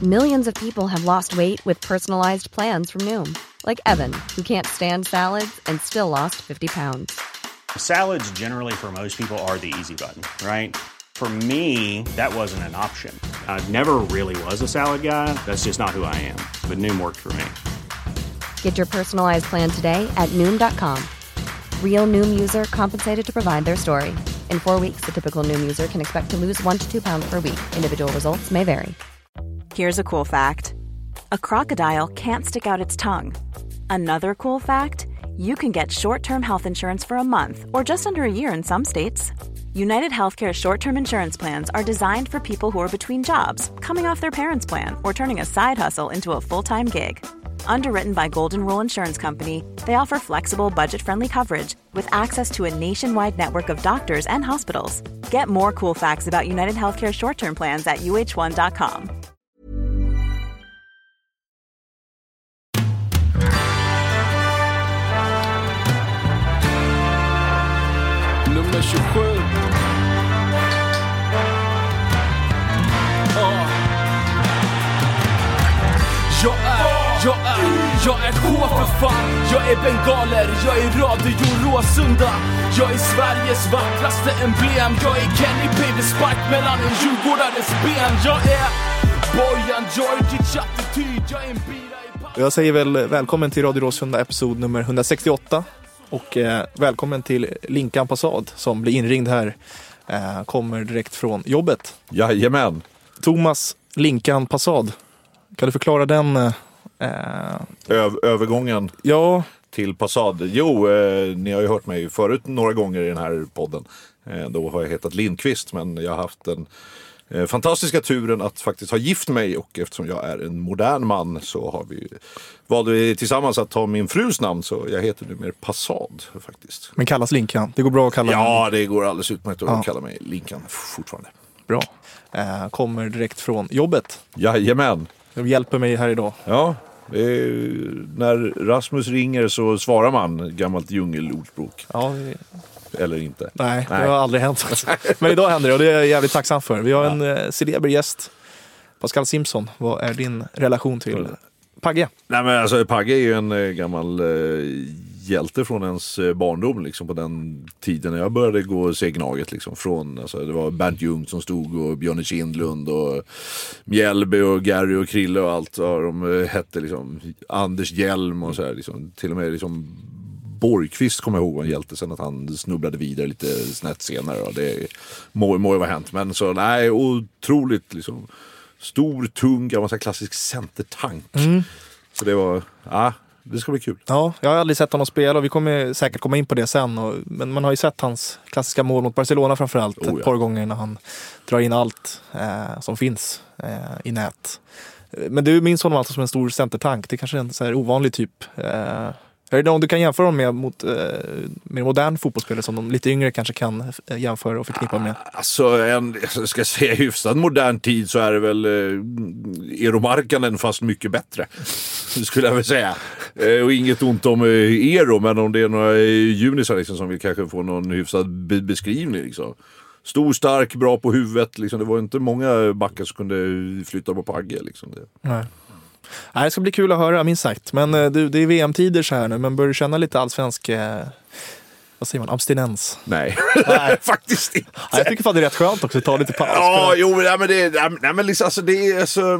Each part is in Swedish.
Millions of people have lost weight with personalized plans from Noom. Like Evan, who can't stand salads and still lost 50 pounds. Salads generally for most people are the easy button, right? For me, that wasn't an option. I never really was a salad guy. That's just not who I am. But Noom worked for me. Get your personalized plan today at Noom.com. Real Noom user compensated to provide their story. In 4 weeks, the typical Noom user can expect to lose 1 to 2 pounds per week. Individual results may vary. Here's a cool fact. A crocodile can't stick out its tongue. Another cool fact, you can get short-term health insurance for a month or just under a year in some states. United Healthcare short-term insurance plans are designed for people who are between jobs, coming off their parents' plan, or turning a side hustle into a full-time gig. Underwritten by Golden Rule Insurance Company, they offer flexible, budget-friendly coverage with access to a nationwide network of doctors and hospitals. Get more cool facts about United Healthcare short-term plans at uh1.com. Nummer 27. Jag är K för fan. Jag är bengaler, jag är Radio Råsunda. Jag är Sveriges vackraste emblem. Jag är Kenny P, spark mellan en djurgårdares ben. Jag är Bojan Djordjic attityd. Jag är en bira i pass. Jag säger väl välkommen till Radio Råsunda episod nummer 168. Och välkommen till Linkan Passad som blir inringd här. Kommer direkt från jobbet. Jajamän. Thomas Linkan Passad. Kan du förklara den... Övergången till Passad. Jo, ni har ju hört mig förut några gånger i den här podden. Då har jag hetat Lindqvist, men jag har haft den fantastiska turen att faktiskt ha gift mig, och eftersom jag är en modern man så har valde vi tillsammans att ta min frus namn, så jag heter numera Passad faktiskt. Men kallas Linkan? Det går bra att kalla mig? Ja, det går alldeles utmärkt att kalla mig Linkan fortfarande. Bra. Kommer direkt från jobbet. Jajamän. Du hjälper mig här idag. Ja, när Rasmus ringer så svarar man, gammalt djungelordspråk. Ja, eller inte. Nej, det har aldrig hänt. Men idag händer det och det är jag jävligt tacksam för. Vi har en celeber gäst, Pascal Simpson. Vad är din relation till Pagge? Nej, men alltså Pagge är ju en gammal hjälte från ens barndom liksom, på den tiden när jag började gå segnaget liksom, från, alltså, det var Bernt Ljung som stod och Björn Kindlund och Mjällby och Gary och Krille och allt, och de hette liksom Anders Hjelm och så här, liksom, till och med liksom Borgqvist kommer jag ihåg var en hjälte, sen att han snubblade vidare lite snett senare, och det må vara hänt, men så nej, otroligt liksom stor, tung, gammal klassisk centertank. Så det var, det ska bli kul. Ja, jag har aldrig sett honom spela och vi kommer säkert komma in på det sen. Men man har ju sett hans klassiska mål mot Barcelona framförallt ett par gånger när han drar in allt som finns i nät. Men du minns honom alltså som en stor centertank. Det kanske är en så här ovanlig typ. Är det om du kan jämföra dem med modern fotbollsspelare som de lite yngre kanske kan jämföra och förknippa med? Alltså, jag ska säga hyfsat modern tid så är det väl Eero Markkanen fast mycket bättre, skulle jag väl säga. Och inget ont om Eero, men om det är några junisar liksom, som vill kanske få någon hyfsad beskrivning liksom. Stor, stark, bra på huvudet liksom. Det var inte många backar som kunde flytta på Pagge liksom. Nej. Nej, det ska bli kul att höra, minst sagt. Men det är VM-tider så här nu, men bör du känna lite allsvensk vad säger man, abstinens? Nej, faktiskt inte. Nej, jag tycker fan det är rätt skönt också att ta lite paus. Ja, jo, men liksom, alltså, det är alltså,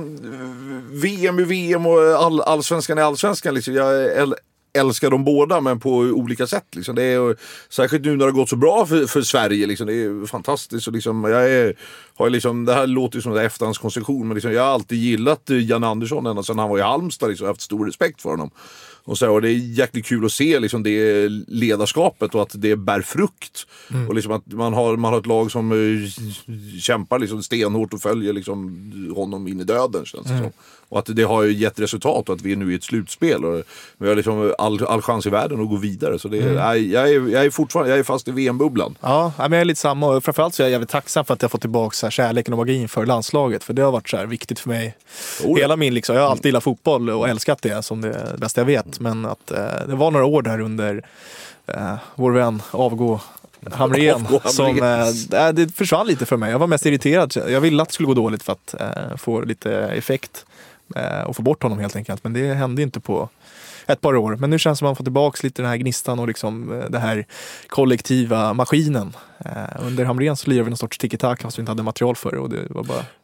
VM är VM och allsvenskan är allsvenskan liksom. Jag älskar dem båda, men på olika sätt liksom. Det är särskilt nu när det har gått så bra för Sverige liksom. Det är fantastiskt, och liksom, har liksom, det här låter ju som en efterhandskonstruktion, men liksom, jag har alltid gillat Jan Andersson ända sedan han var i Halmstad liksom, haft stor respekt för honom. Och det är jäkligt kul att se liksom, det ledarskapet och att det bär frukt. Och liksom att man har ett lag som kämpar liksom stenhårt och följer liksom honom in i döden, känns det som. Och att det har gett resultat och att vi är nu i ett slutspel och vi har liksom all chans i världen att gå vidare. Så det är, jag är fortfarande fast i VM-bubblan. Ja, men jag är lite samma, och framförallt så är jag jävligt tacksam för att jag fått tillbaka så här kärleken och magin för landslaget, för det har varit så här viktigt för mig. Hela min liksom, jag har alltid gillat fotboll och älskat det som det bästa jag vet, men att det var några år där under vår vän avgå Hamrén. Som, det försvann lite för mig. Jag var mest irriterad. Jag ville att det skulle gå dåligt för att få lite effekt och få bort honom helt enkelt. Men det hände inte på ett par år. Men nu känns det som att man får tillbaka lite den här gnistan och liksom det här kollektiva maskinen. Under Hamrén så lirade vi någon sorts tiki-taka fast vi inte hade material för det, och det var bara...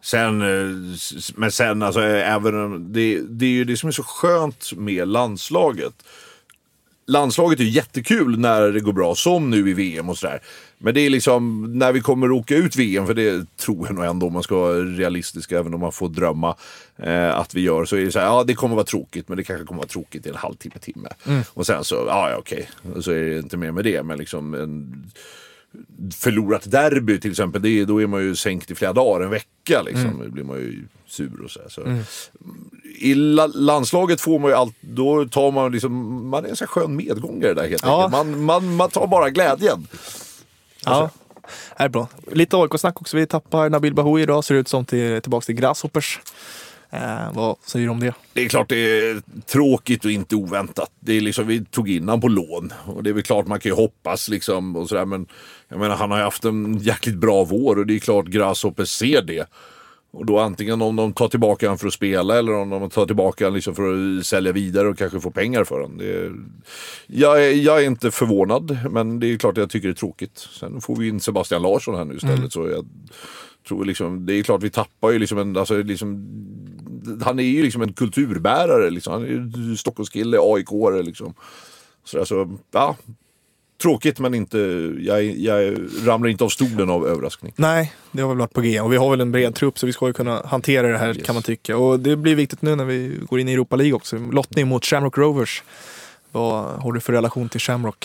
Sen alltså, även det är ju det som är så skönt med landslaget. Landslaget är ju jättekul när det går bra, som nu i VM och sådär. Men det är liksom när vi kommer åka ut VM, för det tror jag nog ändå, om man ska vara realistisk, även om man får drömma att vi gör, så är det så här, ja, det kommer vara tråkigt, men det kanske kommer vara tråkigt i en halvtimme. Och sen så, ja okej, så är det inte mer med det, men liksom en förlorat derby till exempel, då är man ju sänkt i flera dagar, en vecka liksom, då blir man ju sur och så. I landslaget får man ju allt, då tar man liksom, man är en så skön medgångare där helt enkelt. Man tar bara glädjen. Ja, det är bra. Lite AIK-snack också. Vi tappar Nabil Bahoui idag. Ser ut som tillbaka till Grasshoppers. Vad säger du om det? Det är klart det är tråkigt och inte oväntat. Det är liksom, vi tog in han på lån. Och det är väl klart man kan ju hoppas liksom och sådär. Men jag menar, han har ju haft en jäkligt bra vår. Och det är klart Grasshoppers ser det. Och då antingen om de tar tillbaka han för att spela, eller om de tar tillbaka han liksom för att sälja vidare och kanske få pengar för han. Jag är inte förvånad, men det är klart att jag tycker det är tråkigt. Sen får vi in Sebastian Larsson här nu istället, så jag tror liksom, det är klart vi tappar ju liksom han är ju liksom en kulturbärare liksom. Han är ju Stockholmskille, AIK-are liksom. Så alltså, ja, tråkigt, men inte, jag ramlar inte av stolen av överraskning. Nej, det har väl varit på G. Och vi har väl en bred trupp, så vi ska ju kunna hantera det här, kan man tycka. Och det blir viktigt nu när vi går in i Europa League också. Lottning mot Shamrock Rovers. Vad har du för relation till Shamrock?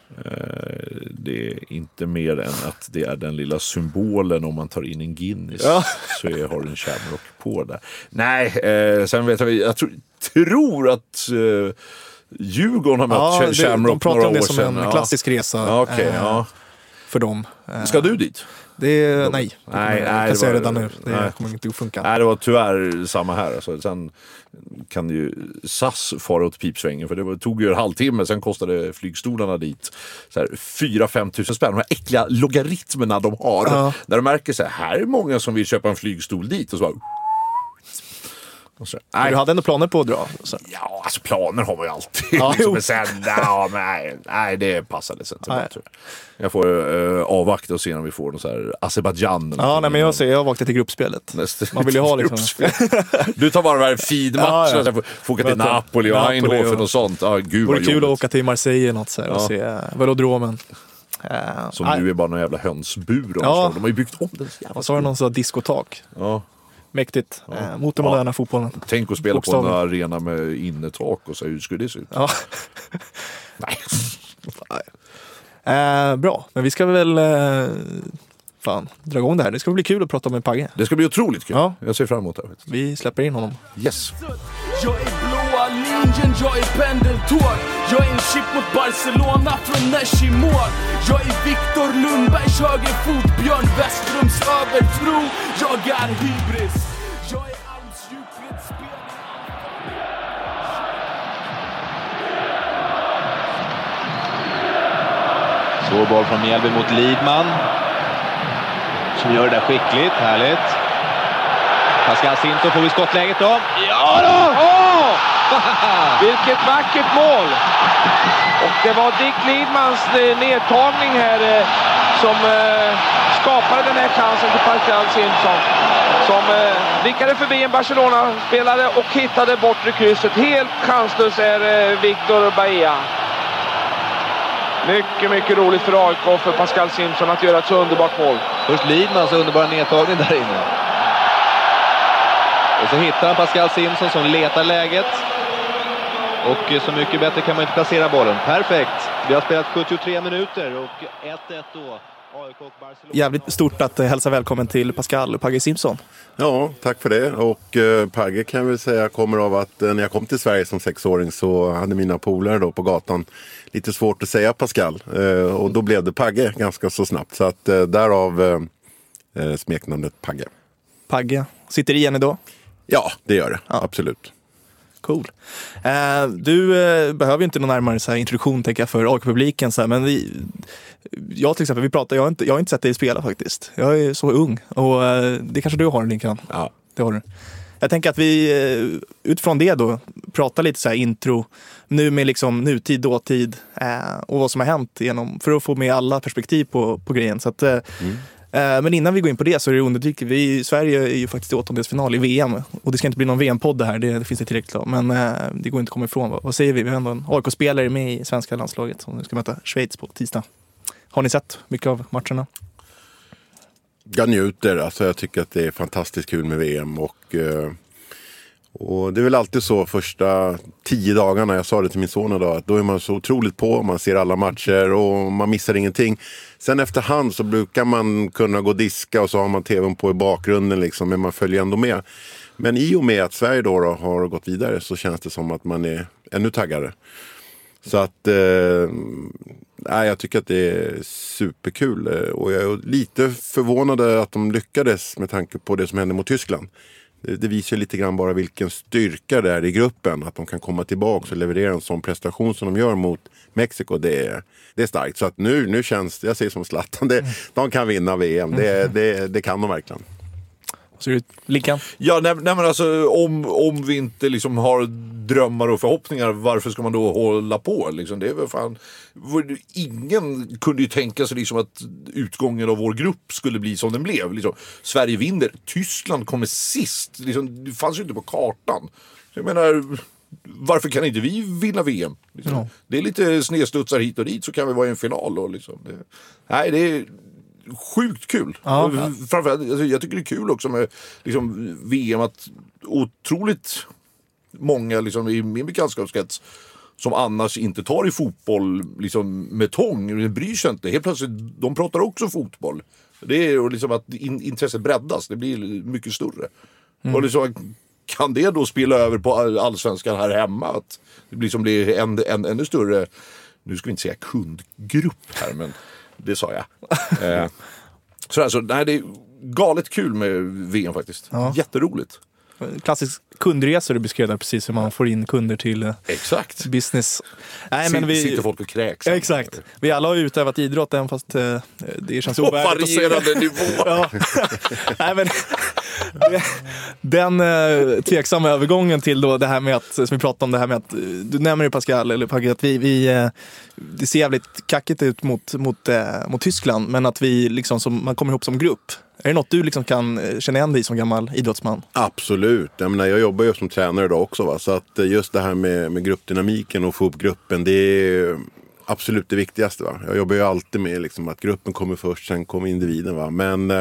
Det är inte mer än att det är den lilla symbolen om man tar in en Guinness. Så jag har en Shamrock på där. Nej, sen vet jag tror att Djurgården har mött Shamrock. De pratar om det som en klassisk resa för dem. Ska du dit? Nej, jag kan säga redan nu. Det kommer inte att funka. Nej, det var tyvärr samma här. Alltså, sen kan ju SAS fara åt pipsvängen, för det tog ju en halvtimme, sen kostade flygstolarna dit 4-5 tusen spänn. De här äckliga logaritmerna de har. När de märker så här är många som vill köpa en flygstol dit, och så bara... Du hade ändå planer på att dra? Så. Ja, alltså planer har man ju alltid. Men sen, nej, det passade sen. Jag får avvakta och se om vi får någon så här Azerbaijan. Ja, nej, men jag har vaknat till gruppspelet. Man vill ju ha liksom. Du tar bara varje feedmatch, så får åka till Napoli och Eindhoven och sånt. Gud, vore kul att åka till Marseille något så här, och se velodromen. Som nu är bara någon jävla hönsbur. De har ju byggt om den. Och så har det någon sån här diskotak. Mäktigt. Mot den moderna fotbollen. Tänk att spela på en arena med innertak och så, hur skulle det se ut? Nej. Bra, men vi ska väl dra igång det här. Det ska bli kul att prata med Pagge. Det ska bli otroligt kul. Jag ser fram emot det. Vi släpper in honom. Yes. Jag är blåa linjen, jag är pendeltåg. Jag är en chip mot Barcelona från Nesh i mål. Jag är Viktor Lundbergs högerfot, Björn Westrums övertro. Jag är hybris. Jag är Alms djupledsspelare. Så boll från Mjällby mot Lidman, som gör det där skickligt, härligt. Pascal Simpson får vi skottläget då. Ja då! Vilket vackert mål! Och det var Dick Lidmans nedtagning här som skapade den här chansen till Pascal Simpson. Som vickade förbi en Barcelona-spelare och hittade bortre krysset. Helt chanslös är Victor Bahia. Mycket, mycket roligt för AIK och för Pascal Simpson att göra ett så underbart mål. Först Lidmans underbara nedtagning där inne. Och så hittar han Pascal Simpson som letar läget. Och så mycket bättre kan man inte placera bollen. Perfekt. Vi har spelat 73 minuter och 1-1 då. AIK och Barcelona. Jävligt stort att hälsa välkommen till Pascal och Pagge Simpson. Ja, tack för det. Och Pagge kan jag väl säga kommer av att när jag kom till Sverige som 6-åring så hade mina polare då på gatan lite svårt att säga Pascal. Och då blev det Pagge ganska så snabbt. Så att därav smeknamnet Pagge. Pagge. Sitter igen idag? Ja, det gör det. Ja. Absolut. Cool. Du behöver ju inte någon närmare så här introduktion tänker jag för AIK-publiken så här, men jag till exempel, jag har inte sett dig spela faktiskt. Jag är så ung och det kanske du har, Linkan. Ja. Det har du. Jag tänker att vi utifrån det då pratar lite så här intro nu med liksom nutid, dåtid och vad som har hänt genom, för att få med alla perspektiv på grejen. Så att, men innan vi går in på det så är det undertryckligt. Sverige är ju faktiskt i åttondelsfinal i VM och det ska inte bli någon VM-podd det här, det finns det tillräckligt av. Men det går inte att komma ifrån. Vad säger vi? Vi har ändå en AIK-spelare med i svenska landslaget som nu ska möta Schweiz på tisdag. Har ni sett mycket av matcherna? Jag njuter, alltså jag tycker att det är fantastiskt kul med VM och det är väl alltid så första 10 dagarna, jag sa det till min son idag, att då är man så otroligt på, man ser alla matcher och man missar ingenting. Sen efterhand så brukar man kunna gå och diska och så har man tvn på i bakgrunden liksom, men man följer ändå med. Men i och med att Sverige då har gått vidare så känns det som att man är ännu taggare. Så att jag tycker att det är superkul och jag är lite förvånad att de lyckades med tanke på det som hände mot Tyskland. Det visar lite grann bara vilken styrka det är i gruppen, att de kan komma tillbaka och leverera en sån prestation som de gör mot Mexiko. Det är starkt, så att nu känns, jag ser som Zlatan, de kan vinna VM, det kan de verkligen. Så det Linkan? Ja, nej men alltså om vi inte liksom har drömmar och förhoppningar, varför ska man då hålla på liksom? Det är väl fan, ingen kunde ju tänka sig liksom att utgången av vår grupp skulle bli som den blev liksom. Sverige vinner, Tyskland kommer sist liksom, det fanns ju inte på kartan. Så jag menar, varför kan inte vi vinna VM liksom? Ja. Det är lite snedstudsar hit och dit, så kan vi vara i en final och liksom det är sjukt kul. Ja. Framförallt, alltså, jag tycker det är kul också med liksom, VM, att otroligt många liksom, i min bekantskapskrets som annars inte tar i fotboll liksom, med tång, det bryr sig inte. Helt plötsligt, de pratar också fotboll. Det är liksom att intresset breddas, det blir mycket större. Och liksom, kan det då spela över på allsvenskan här hemma, att det blir en ännu större, nu ska vi inte säga kundgrupp här, men det sa jag. Så alltså, nej, det är galet kul med VM faktiskt. Ja. Jätteroligt. Klassisk kundresor du beskrev där, precis hur man får in kunder till exakt. Business. Nej, men sitter folk och kräks. Exakt. Vi alla har ju utövat idrott, även fast det känns ovärdigt att säga. Varierande nivå. Ja. Nej, men den tveksamma övergången till då det här med att, som vi pratade om, det här med att du nämner ju Pascal, eller Pagge, att vi det ser jävligt kackigt ut mot Tyskland, men att vi liksom man kommer ihop som grupp. Är det något du liksom kan känna igen dig som gammal idrottsman? Absolut. Jag jobbar ju som tränare idag också. Va? Så att just det här med gruppdynamiken och få upp gruppen, det är absolut det viktigaste. Va? Jag jobbar ju alltid med liksom, att gruppen kommer först, sen kommer individen. Va? Men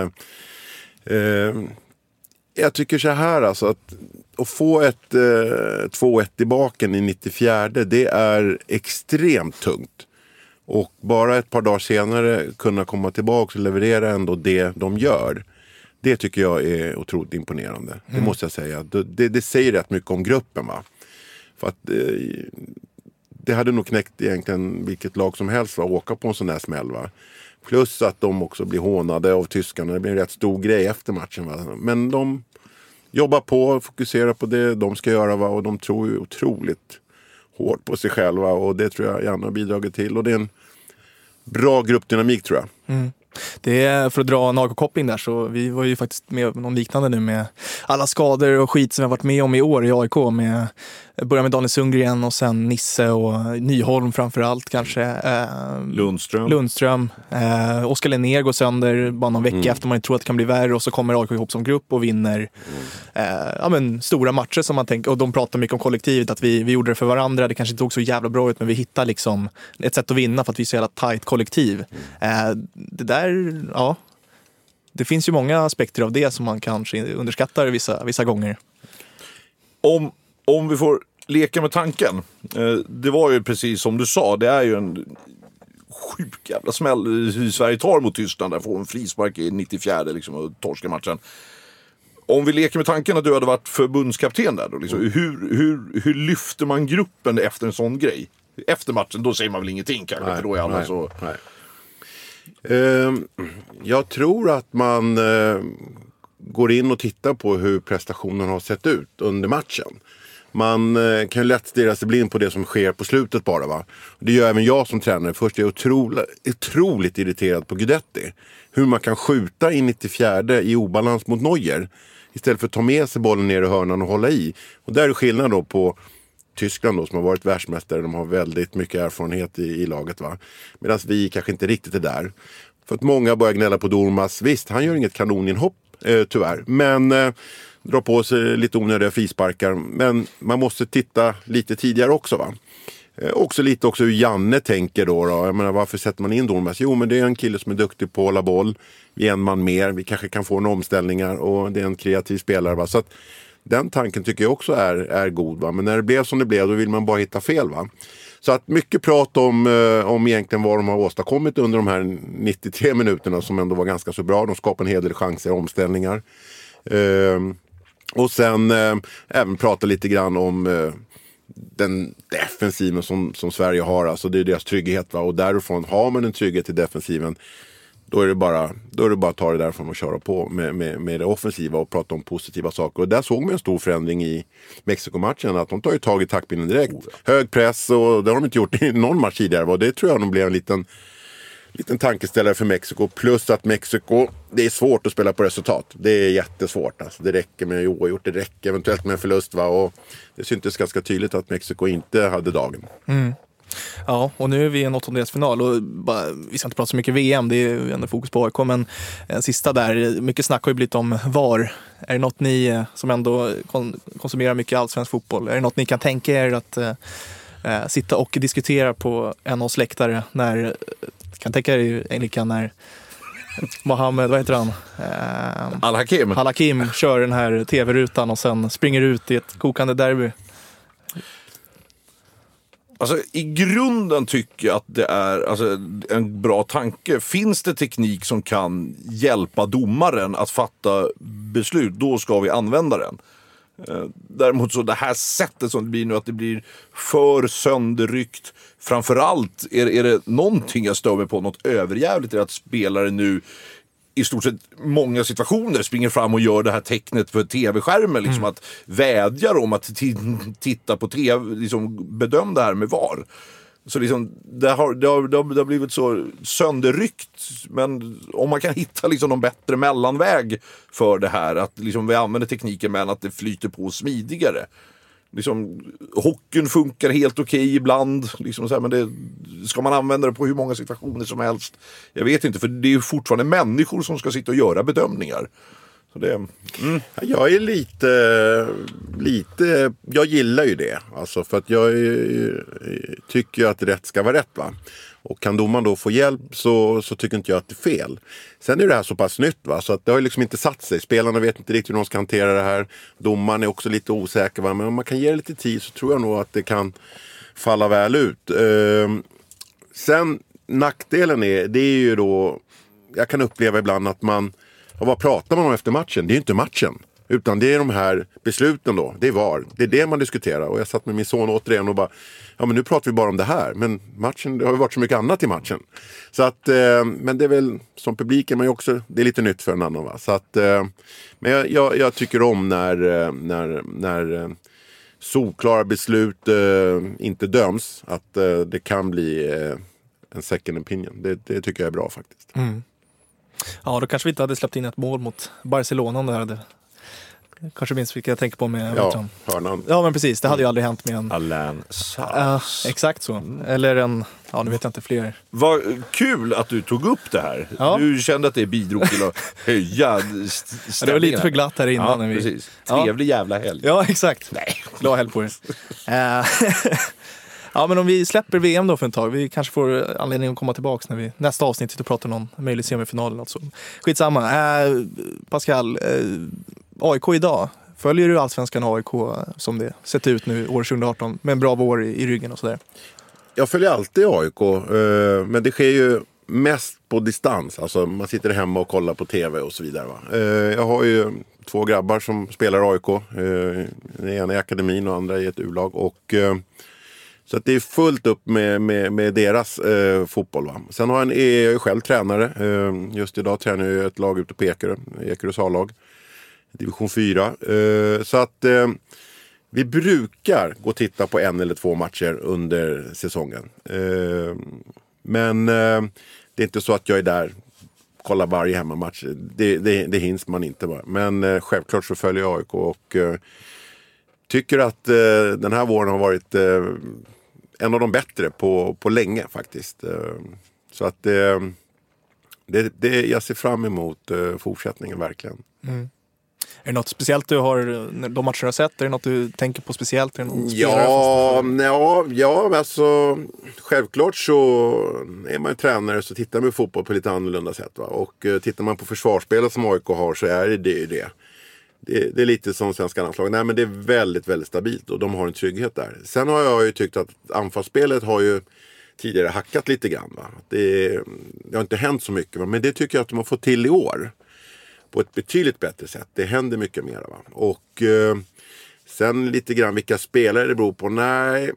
jag tycker så här, alltså, att få ett 2-1 i baken i 94, det är extremt tungt. Och bara ett par dagar senare kunna komma tillbaka och leverera ändå det de gör. Det tycker jag är otroligt imponerande. Det måste jag säga. Det säger rätt mycket om gruppen, va. För att det hade nog knäckt egentligen vilket lag som helst, va, att åka på en sån där smäll, va. Plus att de också blir hånade av tyskarna. Det blir en rätt stor grej efter matchen, va. Men de jobbar på och fokuserar på det de ska göra, va. Och de tror ju otroligt hårt på sig själva, och det tror jag gärna har bidragit till. Och det är en bra gruppdynamik, tror jag. Det är, för att dra en AIK-koppling där, så vi var ju faktiskt med någon liknande nu med alla skador och skit som vi har varit med om i år i AIK. Börja med Daniel Sundgren och sen Nisse och Nyholm framförallt kanske. Lundström. Oskar Linnér går sönder bara någon vecka efter man inte tror att det kan bli värre, och så kommer AIK ihop som grupp och vinner stora matcher som man tänker. Och de pratar mycket om kollektivet, att vi gjorde det för varandra. Det kanske inte tog så jävla bra ut, men vi hittar liksom ett sätt att vinna för att vi är så jävla tajt kollektiv. Det där, ja. Det finns ju många aspekter av det som man kanske underskattar vissa gånger. Om vi får leka med tanken. Det var ju precis som du sa. Det är ju en sjuk jävla smäll hur Sverige tar mot Tyskland. Där får en frispark i 94 liksom, och torskar matchen. Om vi leker med tanken att du hade varit förbundskapten där då, liksom, hur lyfter man gruppen efter en sån grej? Efter matchen, då säger man väl ingenting kanske. För då är alla så... Nej. Jag tror att man går in och tittar på hur prestationen har sett ut under matchen. Man kan ju lätt stirra sig blind på det som sker på slutet bara, va. Det gör även jag som tränare. Först är jag otroligt irriterad på Guidetti. Hur man kan skjuta in 94 i obalans mot Neuer istället för att ta med sig bollen ner i hörnan och hålla i. Och där är skillnad då på Tyskland då, som har varit världsmästare. De har väldigt mycket erfarenhet i laget, va. Medan vi kanske inte riktigt är där. För att många börjar gnälla på Dormas. Visst, han gör inget kanoninhopp tyvärr. Men drar på sig lite onödiga frisparkar. Men man måste titta lite tidigare också, va. Också hur Janne tänker då. Jag menar, varför sätter man in Dormas? Jo, men det är en kille som är duktig på att hålla boll. Vi är en man mer. Vi kanske kan få några omställningar. Och det är en kreativ spelare, va. Så att den tanken tycker jag också är god, va. Men när det blev som det blev, då vill man bara hitta fel, va. Så att mycket prat om egentligen vad de har åstadkommit under de här 93 minuterna som ändå var ganska så bra. De skapade en hel del chanser och omställningar. Och sen även prata lite grann om den defensiven som Sverige har. Alltså det är deras trygghet, va? Och därifrån har man en trygghet i defensiven. Då är det bara att ta det därifrån och köra på med det offensiva och prata om positiva saker. Och där såg man en stor förändring i Mexiko-matchen. Att de tar ju tag i taktpinnen direkt. Hög press, och det har de inte gjort i någon match tidigare. Och det tror jag nog blev en liten tankeställare för Mexiko. Plus att Mexiko, det är svårt att spela på resultat. Det är jättesvårt. Alltså, det räcker med oavgjort, det räcker eventuellt med en förlust, va? Och det syntes ganska tydligt att Mexiko inte hade dagen. Mm. Ja, och nu är vi i en åttondelsfinal och vi ska inte prata så mycket VM, det är ju ändå fokus på AIK, men en sista där, mycket snack har ju blivit om VAR. Är det något ni som ändå konsumerar mycket allsvensk fotboll, är det något ni kan tänka er att sitta och diskutera på en av släktare när, kan tänka er Enrika, när Mohammed, vad heter han? Al-Hakim kör den här tv-rutan och sen springer ut i ett kokande derby. Alltså i grunden tycker jag att det är en bra tanke. Finns det teknik som kan hjälpa domaren att fatta beslut, då ska vi använda den. Däremot så det här sättet som det blir nu, att det blir för sönderryckt. Framförallt är det någonting jag stör mig på, något överjävligt, är att spelare nu i stort sett många situationer springer fram och gör det här tecknet på tv-skärmen, liksom att vädjar om att titta på tv, liksom bedöm det här med VAR. Så liksom det har blivit så sönderryckt, men om man kan hitta liksom någon bättre mellanväg för det här, att liksom vi använder tekniken men att det flyter på smidigare. Liksom, hockeyn funkar helt okej ibland liksom så här, men det, ska man använda det på hur många situationer som helst? Jag vet inte, för det är ju fortfarande människor som ska sitta och göra bedömningar. Så det, Jag är lite, jag gillar ju det, alltså, för att jag tycker att rätt ska vara rätt, va. Och kan domaren då få hjälp så tycker inte jag att det är fel. Sen är det här så pass nytt, va, så att det har ju liksom inte satt sig. Spelarna vet inte riktigt hur de ska hantera det här. Domaren är också lite osäker, va? Men om man kan ge det lite tid så tror jag nog att det kan falla väl ut. Sen nackdelen det är ju då, jag kan uppleva ibland att vad pratar man om efter matchen? Det är ju inte matchen. Utan det är de här besluten då. Det är VAR. Det är det man diskuterar. Och jag satt med min son återigen och bara, ja men nu pratar vi bara om det här. Men matchen, det har ju varit så mycket annat i matchen. Så att, men det är väl, som publik är man ju också, det är lite nytt för en annan, va. Så att, men jag tycker om när solklara beslut inte döms. Att det kan bli en second opinion. Det tycker jag är bra faktiskt. Mm. Ja, då kanske vi inte hade släppt in ett mål mot Barcelona om det hade. Kanske minst vilka jag tänker på med hörnan. Ja, men precis, det hade ju aldrig hänt med en Alain Sars. Exakt så. Eller en, nu vet jag inte, fler. Vad kul att du tog upp det här. Ja. Du kände att det bidrog till att höja det var lite för glatt här innan. Ja, när precis. Trevlig jävla helg. Ja, exakt. Nej, glad helg på er. Ja, men om vi släpper VM då för en tag. Vi kanske får anledning att komma tillbaka när vi nästa avsnitt sitter och pratar om någon möjlig semifinal eller något så. Skitsamma. Pascal, AIK idag. Följer du allsvenskan AIK som det sett ut nu år 2018 med en bra vår i ryggen och sådär? Jag följer alltid AIK, men det sker ju mest på distans. Alltså man sitter hemma och kollar på tv och så vidare, va? Jag har ju 2 grabbar som spelar AIK. Den ena i akademin och andra i ett U-lag. Och så att det är fullt upp med deras fotboll, va? Sen är jag ju själv tränare. Just idag tränar jag ett lag ute på Ekerös A-lag. Division 4. Så att Vi brukar gå och titta på 1 eller 2 matcher under säsongen. Men det är inte så att jag är där kolla varje hemmamatch. Det hinns man inte bara. Men självklart så följer jag AIK och tycker att den här våren har varit en av de bättre på länge faktiskt. Så att jag ser fram emot fortsättningen verkligen. Mm. Är det något speciellt du har, de matcher du har sett? Är det något du tänker på speciellt? Alltså självklart så är man ju tränare så tittar man på fotboll på lite annorlunda sätt. Va? Och tittar man på försvarsspelet som AIK har så är det ju det. Det är lite som svenska landslag. Nej, men det är väldigt, väldigt stabilt och de har en trygghet där. Sen har jag ju tyckt att anfallsspelet har ju tidigare hackat lite grann. Va? Det har inte hänt så mycket, va? Men det tycker jag att de har fått till i år. På ett betydligt bättre sätt. Det händer mycket mer. Va? Och sen lite grann vilka spelare det beror på. Nej,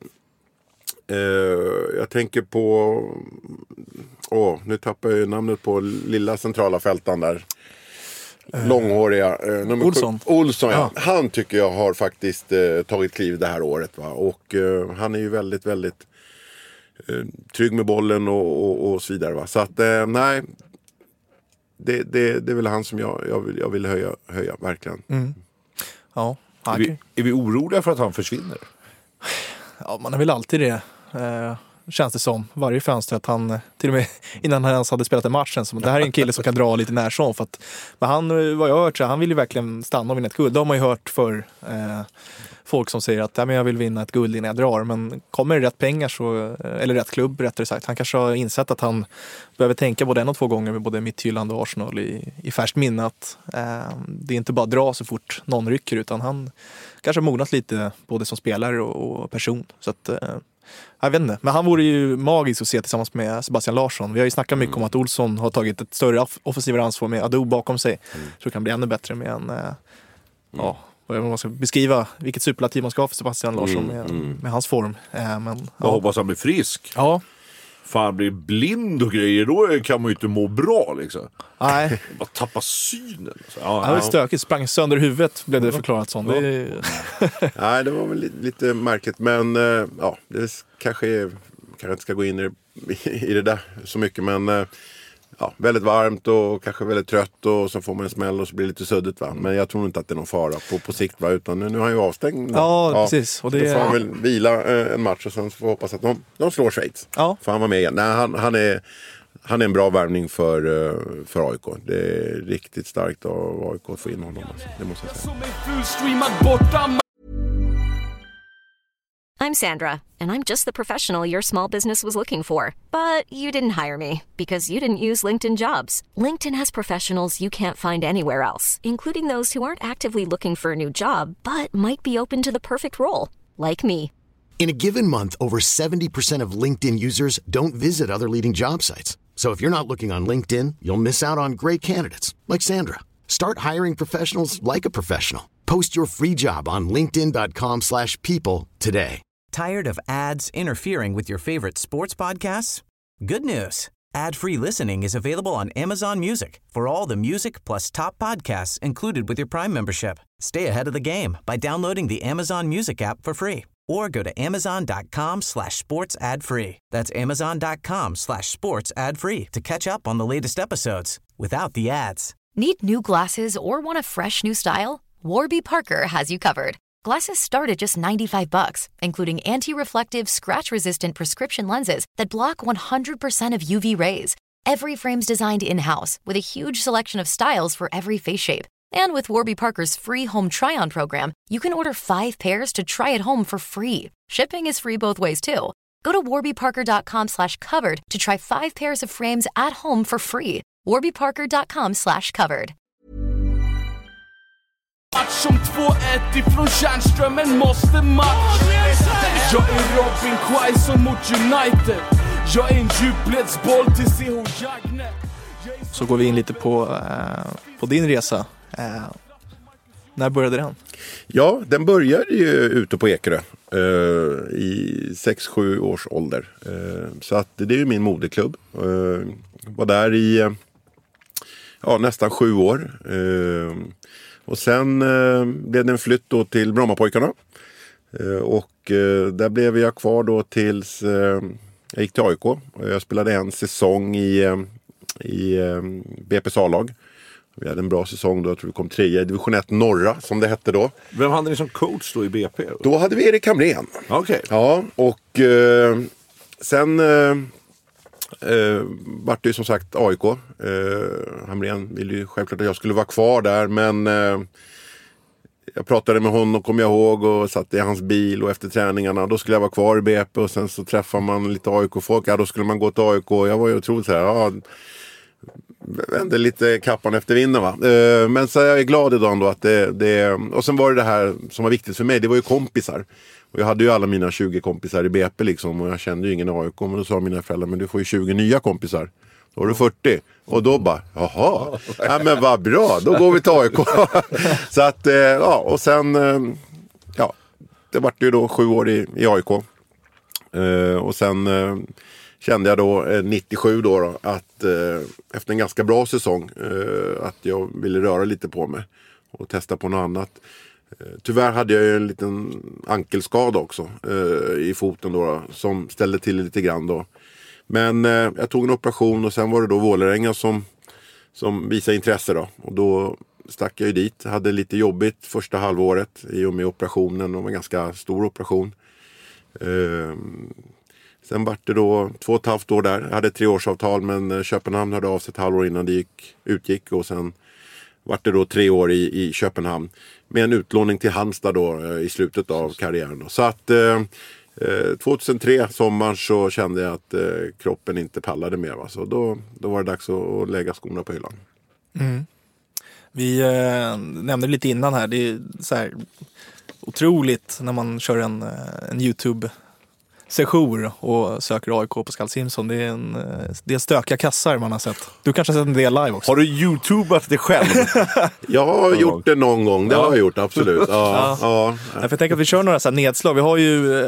jag tänker på... nu tappar jag ju namnet på lilla centrala fältan där. Långhåriga. Olsson, ja. Han tycker jag har faktiskt tagit kliv det här året. Va? Och han är ju väldigt, väldigt trygg med bollen och så vidare. Va? Så att, nej... Det är väl han som jag vill höja verkligen. Mm. Ja, är vi oroliga för att han försvinner? Ja, man är väl alltid det. Känns det som. Varje fönster att han, till och med innan han ens hade spelat en match, som det här är en kille som kan dra lite närsom. För att, men han, vad jag har hört, så han vill ju verkligen stanna och vinna ett guld. Det har man ju hört för folk som säger att jag vill vinna ett guld innan jag drar. Men kommer det rätt pengar så, eller rätt klubb rättare sagt. Han kanske har insett att han behöver tänka både 1 och 2 gånger med både Midtjylland och Arsenal i färskt minne. Att det är inte bara dra så fort någon rycker, utan han kanske har mognat lite både som spelare och person. Så att... jag vet inte, men han vore ju magisk att se tillsammans med Sebastian Larsson. Vi har ju snackat mycket om att Olsson har tagit ett större offensivare ansvar med Ado bakom sig. Så det kan bli ännu bättre med en... vad man ska beskriva vilket superlativ man ska ha för Sebastian Larsson med hans form. Jag hoppas han blir frisk. Ja. Fan, blir blind och grejer, då kan man ju inte må bra liksom. Nej. Bara tappa synen. Det var stökigt, sprang sönder huvudet blev det förklarat som. Nej, det var väl lite märkligt. Men det kanske inte ska gå in i det där så mycket. Men väldigt varmt och kanske väldigt trött, och så får man en smäll och så blir det lite suddigt. Va? Men jag tror inte att det är någon fara på sikt. Va? Utan nu har han ju avstängd. Ja, precis. Och då får han väl vila en match och sen får vi hoppas att de slår Schweiz. Ja. Får han vara med igen. Nej, han är en bra värvning för AIK. Det är riktigt starkt av AIK att få in honom. Alltså. Det måste jag säga. I'm Sandra, and I'm just the professional your small business was looking for. But you didn't hire me because you didn't use LinkedIn Jobs. LinkedIn has professionals you can't find anywhere else, including those who aren't actively looking for a new job, but might be open to the perfect role, like me. In a given month, over 70% of LinkedIn users don't visit other leading job sites. So if you're not looking on LinkedIn, you'll miss out on great candidates like Sandra. Start hiring professionals like a professional. Post your free job on linkedin.com/people today. Tired of ads interfering with your favorite sports podcasts? Good news. Ad-free listening is available on Amazon Music for all the music plus top podcasts included with your Prime membership. Stay ahead of the game by downloading the Amazon Music app for free or go to amazon.com/sports ad free. That's amazon.com/sports ad free to catch up on the latest episodes without the ads. Need new glasses or want a fresh new style? Warby Parker has you covered. Glasses start at just $95, including anti-reflective, scratch-resistant prescription lenses that block 100% of UV rays. Every frame's designed in-house with a huge selection of styles for every face shape. And with Warby Parker's free home try-on program, you can order 5 pairs to try at home for free. Shipping is free both ways, too. Go to warbyparker.com/covered to try 5 pairs of frames at home for free. warbyparker.com/covered. Match som 2-1 ifrån Tjärnströmen måste match. Jag är Robin Quaison mot United. Jag är en djupledsboll till CH Jagne. Så går vi in lite på din resa. När började den? Ja, den började ju ute på Ekerö i 6-7 års ålder. Så att det är ju min moderklubb. Var där i nästan 7 år. Och sen blev det en flytt då till Brommapojkarna. Och där blev jag kvar då tills jag gick till AIK. Och jag spelade en säsong i BP's A-lag. Vi hade en bra säsong då, jag tror vi kom 3 i division 1 norra som det hette då. Vem hade ni som coach då i BP? Då hade vi Erik Hamrén. Okej. Ja, och sen vart det ju som sagt AIK. Hamrén ville ju självklart att jag skulle vara kvar där, men jag pratade med honom, kom jag ihåg, och satt i hans bil, och efter träningarna då skulle jag vara kvar i BP, och sen så träffar man lite AIK-folk, då skulle man gå till AIK. Jag var ju otroligt så här, vände lite kappan efter vinden, va. Men så jag är glad idag ändå att det och sen var det här som var viktigt för mig, det var ju kompisar. Och jag hade ju alla mina 20 kompisar i BP liksom, och jag kände ju ingen AIK, men då sa mina föräldrar, men du får ju 20 nya kompisar. Då har du 40. Och då bara, jaha, ja, men vad bra, då går vi till AIK. Så att, och sen, det var ju då 7 år i AIK. Och sen kände jag då 97 då att efter en ganska bra säsong att jag ville röra lite på mig och testa på något annat. Tyvärr hade jag ju en liten ankelskada också i foten då, som ställde till lite grann då. Men jag tog en operation, och sen var det då Vålerenga som visade intresse då. Och då stack jag ju dit. Hade lite jobbigt första halvåret i och med operationen. Det var en ganska stor operation. Sen var det då 2,5 år där. Jag hade 3-årsavtal, men Köpenhamn hörde av sig ett halvår innan det utgick. Och sen var det då 3 år i Köpenhamn. Med en utlåning till Halmstad då i slutet av karriären. Så att 2003 sommaren så kände jag att kroppen inte pallade mer. Va? Så då var det dags att lägga skorna på hyllan. Mm. Vi nämnde lite innan här, det är så här otroligt när man kör en YouTube-session och söker AIK på Skall Simson. Det är stökiga kassar man har sett. Du kanske har sett en del live också. Har du YouTubat det själv? Jag har gjort det någon gång, det har jag gjort, absolut. Ja. Jag tänker att vi kör några så här nedslag. Vi har ju...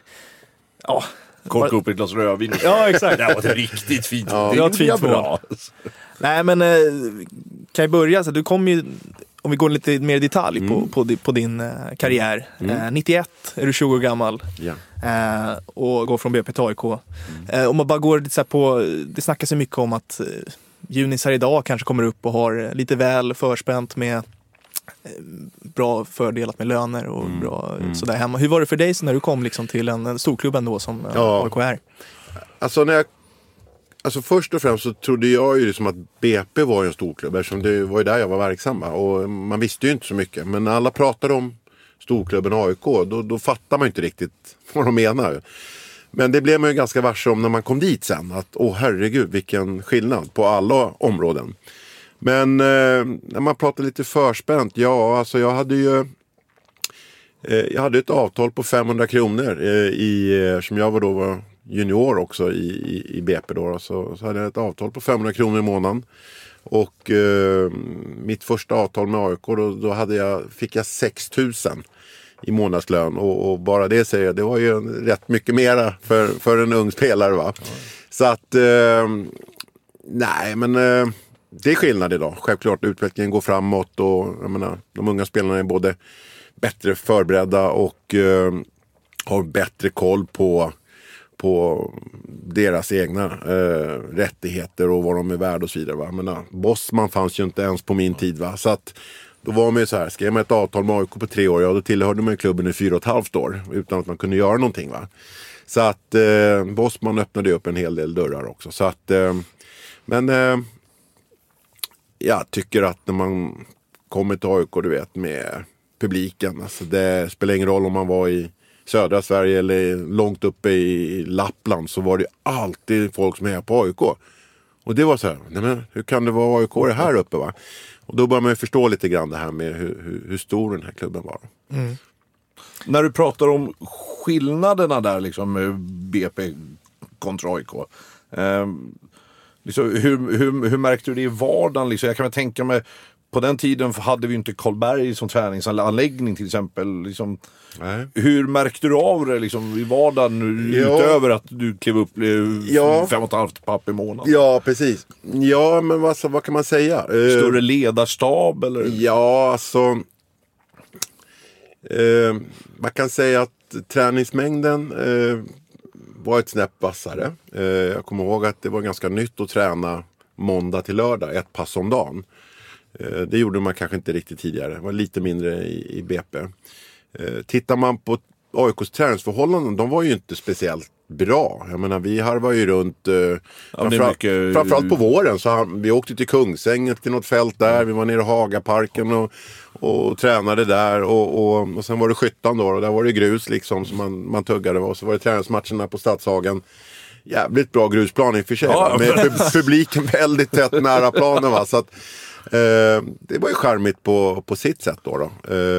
Korka upp ett glas rödvin. Ja, exakt. Det var ett riktigt fint. Ja, det var ett fint bra. Nej, men kan jag börja? Så du kom ju, om vi går lite mer i detalj på din karriär. 91 är du 20 år gammal. Och går från BP till AIK. Om man bara går lite så här på, det snackas så mycket om att junisar idag kanske kommer upp och har lite väl förspänt med bra fördelat med löner och bra sådär hemma. Hur var det för dig så när du kom liksom till en storklubb ändå som AIK är? Alltså först och främst så trodde jag ju liksom att BP var en storklubb, eftersom det var ju där jag var verksam. Och man visste ju inte så mycket. Men när alla pratade om storklubben AIK, då fattar man inte riktigt vad de menar. Men det blev man ju ganska varse om när man kom dit sen. Att herregud, vilken skillnad på alla områden. Men när man pratar lite förspänt, alltså jag hade ett avtal på 500 kronor som jag var junior också i BP då, så hade jag ett avtal på 500 kronor i månaden. Och mitt första avtal med AIK då fick jag 6 000 i månadslön, och bara det säger jag, det var ju rätt mycket mera för en ung spelare, va. Så att nej, men det är skillnad idag. Självklart utvecklingen går framåt, och jag menar, de unga spelarna är både bättre förberedda och har bättre koll på deras egna rättigheter och vad de är värda och så vidare, va. Men Bosman fanns ju inte ens på min tid, va. Så att då var man ju så här, skrev man ett avtal med AIK på 3 år, då tillhörde man ju klubben i 4,5 år utan att man kunde göra någonting, va. Så att Bosman öppnade upp en hel del dörrar också. Så att men jag tycker att när man kommer till AIK, du vet, med publiken, alltså det spelar ingen roll om man var i södra Sverige eller långt uppe i Lappland, så var det alltid folk som är på AIK. Och det var så här, nej men hur kan det vara AIK det här uppe, va? Och då börjar man ju förstå lite grann det här med hur stor den här klubben var. När du pratar om skillnaderna där liksom med BP kontra AIK, liksom, hur märkte du det i vardagen? Liksom? Jag kan väl tänka mig, på den tiden hade vi inte Karlberg som träningsanläggning till exempel. Liksom, hur märkte du av det liksom, i vardagen utöver att du klev upp 5,5 papp i månaden? Ja, precis. Ja, men vad kan man säga? Större ledarstab eller? Ja, alltså Man kan säga att träningsmängden var ett snäpp vassare. Jag kommer ihåg att det var ganska nytt att träna måndag till lördag, ett pass om dagen. Det gjorde man kanske inte riktigt tidigare. Det var lite mindre i BP. Tittar man på AIKs träningsförhållanden, de var ju inte speciellt bra. Jag menar, vi harvar ju runt framförallt på våren. Så vi åkte till Kungsängen, till något fält där. Vi var nere i Hagaparken och tränade där. Och sen var det Skyttan då. Och där var det grus liksom som man tuggade. Och så var det träningsmatcherna på Stadshagen. Jävligt bra grusplan i och för sig. Med publiken väldigt tätt nära planen. Va? Så att, det var ju charmigt på sitt sätt då.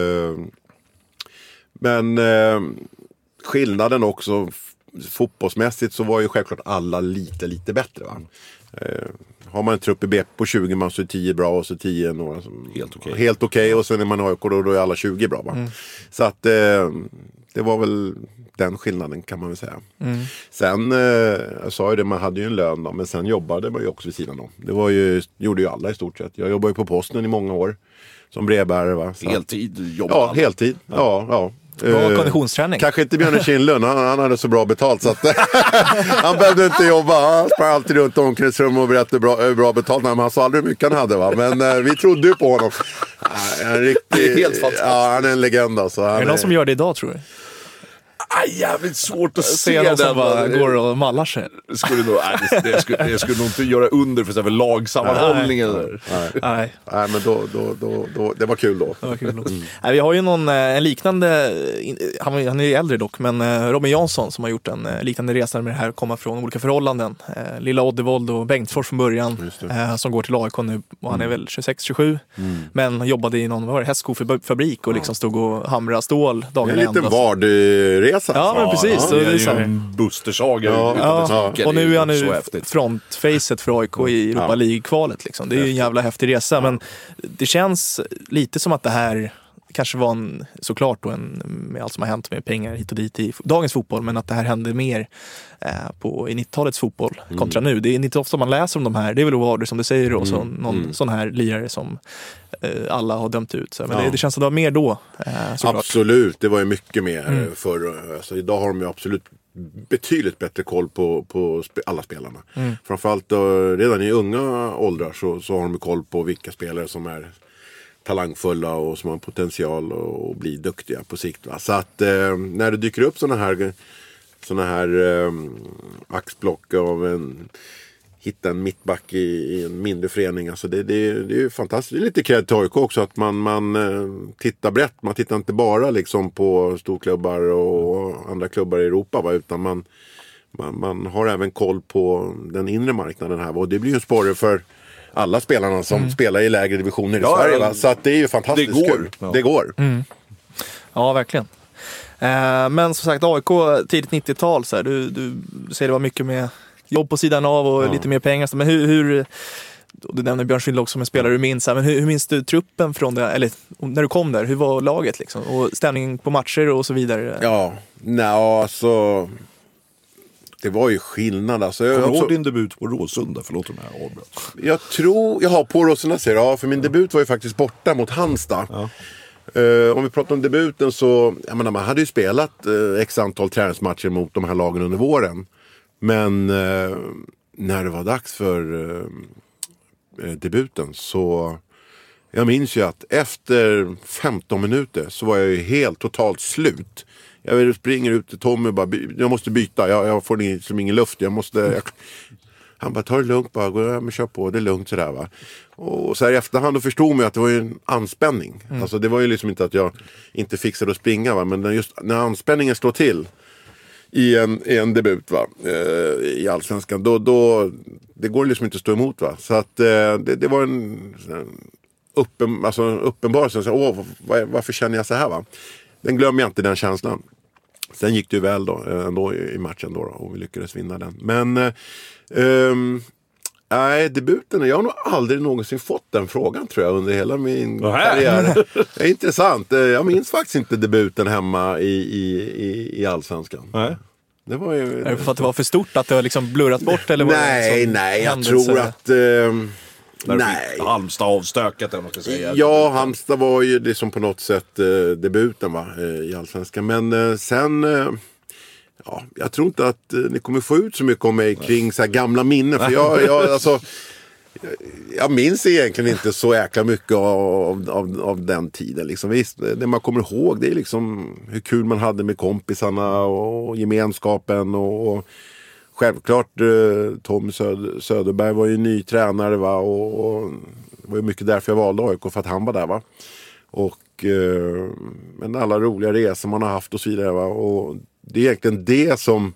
Men skillnaden också fotbollsmässigt så var ju självklart alla lite bättre. Va? Har man en trupp i BP på 20 man så är 10 bra och så 10 några som helt okej. Och sen är man AIK då är alla 20 bra. Va? Så att det var väl den skillnaden kan man väl säga. Sen jag sa ju det, man hade ju en lön då, men sen jobbade man ju också vid sidan om. Det var ju, gjorde ju alla i stort sett. Jag jobbade ju på posten i många år som brevbärare. Va? Heltid jobbade. Ja, heltid. Ja. Bra konditionsträning. Kanske inte Björn Kindlund, han hade så bra betalt så att han behövde inte jobba. Han sprang alltid runt omklädningsrum och berättade bra betalt. Men han sa aldrig hur mycket han hade. Va? Men vi trodde ju på honom. Helt fantastiskt. Ja, han är en legend alltså. Är det någon som gör det idag tror du? Jävligt svårt att se någon som bara går och mallar sig. Det skulle nog inte göra under för exempel lagsammanhållningen. Nej, men då det var kul då. Nej, vi har ju en liknande, han är äldre dock, men Robin Jansson som har gjort en liknande resa med det här, komma från olika förhållanden. Lilla Oddevold och Bengtsfors från början, som går till AIK nu, och han är väl 26-27, men jobbade i någon hästskofabrik och liksom stod och hamrade stål dagen ända. En liten vardresa. Ja, men precis. Det är ju en Bustersaga. Och nu är han frontfacet för AIK i Europa League-kvalet. Liksom. Det är ju en jävla häftig resa. Men det känns lite som att det här kanske var såklart med allt som har hänt med pengar hit och dit i dagens fotboll, men att det här händer mer i 90-talets fotboll kontra nu. Det är inte ofta man läser om de här. Det är väl Ovarder som du säger och så någon sån här lirare som alla har dömt ut. Så. Men det känns som det var mer då. Absolut, det var ju mycket mer förr. Alltså, idag har de ju absolut betydligt bättre koll på alla spelarna. Framförallt redan i unga åldrar så har de ju koll på vilka spelare som är talangfulla och som har potential och bli duktiga på sikt. Va? Så att när det dyker upp såna här axblock av hitta en mittback i en mindre förening, alltså det är ju fantastiskt. Det är lite cred till AIK också att man tittar brett. Man tittar inte bara liksom på storklubbar och andra klubbar i Europa, va? Utan man har även koll på den inre marknaden här. Och det blir ju en sporre för alla spelarna som spelar i lägre divisioner i Sverige. Va? Så att det är ju fantastiskt kul. Det går. Ja, verkligen. Men som sagt, AIK tidigt 90-tal, så här, du säger det var mycket med jobb på sidan av och lite mer pengar. Men hur du nämner Björn Svindlåg som en spelare du minns, men hur minns du truppen från det, eller när du kom där, hur var laget liksom? Och stämningen på matcher och så vidare? Alltså det var ju skillnad. Alltså, kommer du ihåg din debut på Råsunda? Förlåt om jag avbröt. Jag har på Råsunda för min debut var ju faktiskt borta mot Halmstad. Om vi pratar om debuten så, jag menar, man hade ju spelat x antal träningsmatcher mot de här lagen under våren. Men när det var dags för debuten så jag minns ju att efter 15 minuter så var jag ju helt totalt slut. Jag springer ut till Tommy och bara, jag måste byta, jag får ingen luft, han bara, ta det lugnt bara, gå och kör på, det är lugnt sådär va. Och så här i efterhand då förstod man att det var ju en anspänning. Alltså det var ju liksom inte att jag inte fixade att springa va, men just när anspänningen slår till i en debut va, i Allsvenskan, då det går liksom inte att stå emot va. Så att det var en uppenbarelse, varför känner jag så här va. Den glömmer jag inte, den känslan. Sen gick det ju väl då, ändå i matchen då och vi lyckades vinna den. Men debuten, jag har nog aldrig någonsin fått den frågan tror jag under hela min karriär. Det är intressant. Jag minns faktiskt inte debuten hemma i Allsvenskan. Nej. Det var ju, är det för att det var för stort att det har liksom blurrat bort? Eller nej, jag tror att Nej. Halmstad avstökat eller vad man ska säga. Ja, Halmstad var ju liksom på något sätt debuten i Allsvenskan. Men sen... Ja, jag tror inte att ni kommer få ut så mycket om mig kring så här gamla minnen. För jag minns egentligen inte så jäkla mycket av den tiden. Liksom. Visst, det man kommer ihåg, det är liksom hur kul man hade med kompisarna och gemenskapen. Och självklart Tommy Söderberg var ju ny tränare, va? Och det var ju mycket därför jag valde AIK, för att han var där, va? Och men alla roliga resor man har haft och så vidare, va? Och det är egentligen det som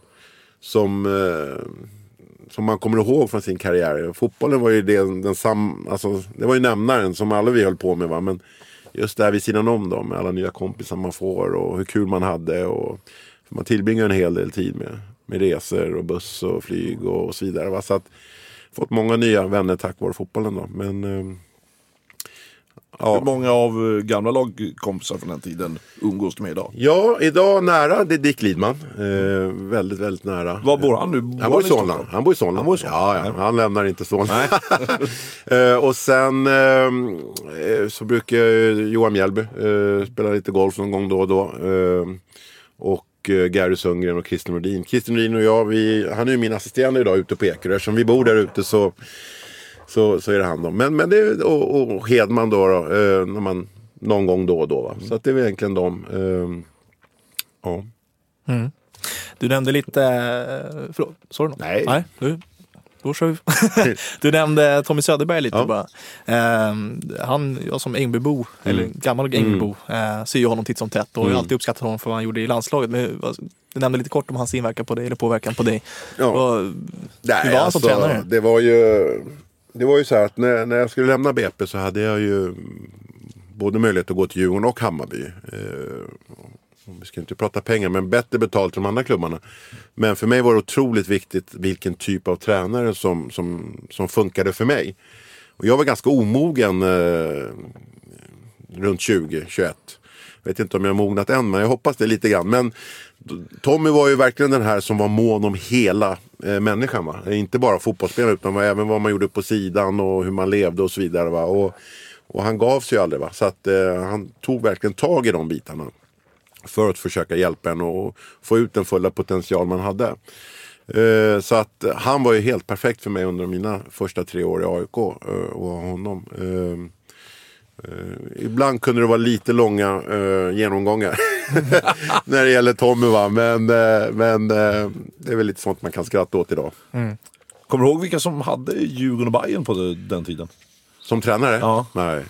man kommer ihåg från sin karriär. Fotbollen var ju alltså, det var ju nämnaren som alla vi höll på med, va? Men just där vid sidan om dem, med alla nya kompisar man får och hur kul man hade, och man tillbringar en hel del tid med resor och buss och flyg och så vidare, va? Så att fått många nya vänner tack vare fotbollen då. Men ja. Hur många av gamla lagkompisar från den tiden umgås du med idag? Ja, idag nära, det är Dick Lidman. Väldigt, väldigt nära. Var bor han nu? Han bor i Solna. Ja, han lämnar inte Solna. Och sen så brukar Johan Mjällby spela lite golf någon gång då och då. Och Gary Sundgren och Christian Nordin. Christian Nordin och jag, han är ju min assisterande idag ute på Ekerö. Eftersom vi bor där ute så är det han då. Men det är, och Hedman då, när man någon gång då och då, va? Så att det är egentligen de. Ja. Mm. Du nämnde lite... förlåt, sorry något? Nej. Då kör vi. Du nämnde Tommy Söderberg lite bara. Jag som Ängbybo, eller gammal Ängbybo, ser ju honom titt som tätt och har alltid uppskattat honom för vad han gjorde i landslaget. Men du nämnde lite kort om hans inverkan på dig, eller påverkan på dig. Ja. Hur var han som tränare? Det var ju så här att när jag skulle lämna BP så hade jag ju både möjlighet att gå till Djurgården och Hammarby. Vi ska inte prata pengar, men bättre betalt än de andra klubbarna. Men för mig var det otroligt viktigt vilken typ av tränare som funkade för mig. Och jag var ganska omogen runt 20-21. Vet inte om jag har mognat än, men jag hoppas det lite grann. Men Tommy var ju verkligen den här som var mån om hela människan, va? Inte bara fotbollsspelare, utan även vad man gjorde på sidan och hur man levde och så vidare, va? Och han gav sig aldrig, va? Så att han tog verkligen tag i de bitarna för att försöka hjälpa en och få ut den fulla potential man hade. Så att han var ju helt perfekt för mig under mina första 3 år i AIK och honom. Ibland kunde det vara lite långa genomgångar när det gäller Tommy, va? Men det är väl lite sånt man kan skratta åt idag. Kommer du ihåg vilka som hade Djurgården och Bayern på den tiden? Som tränare? Ja. Nej.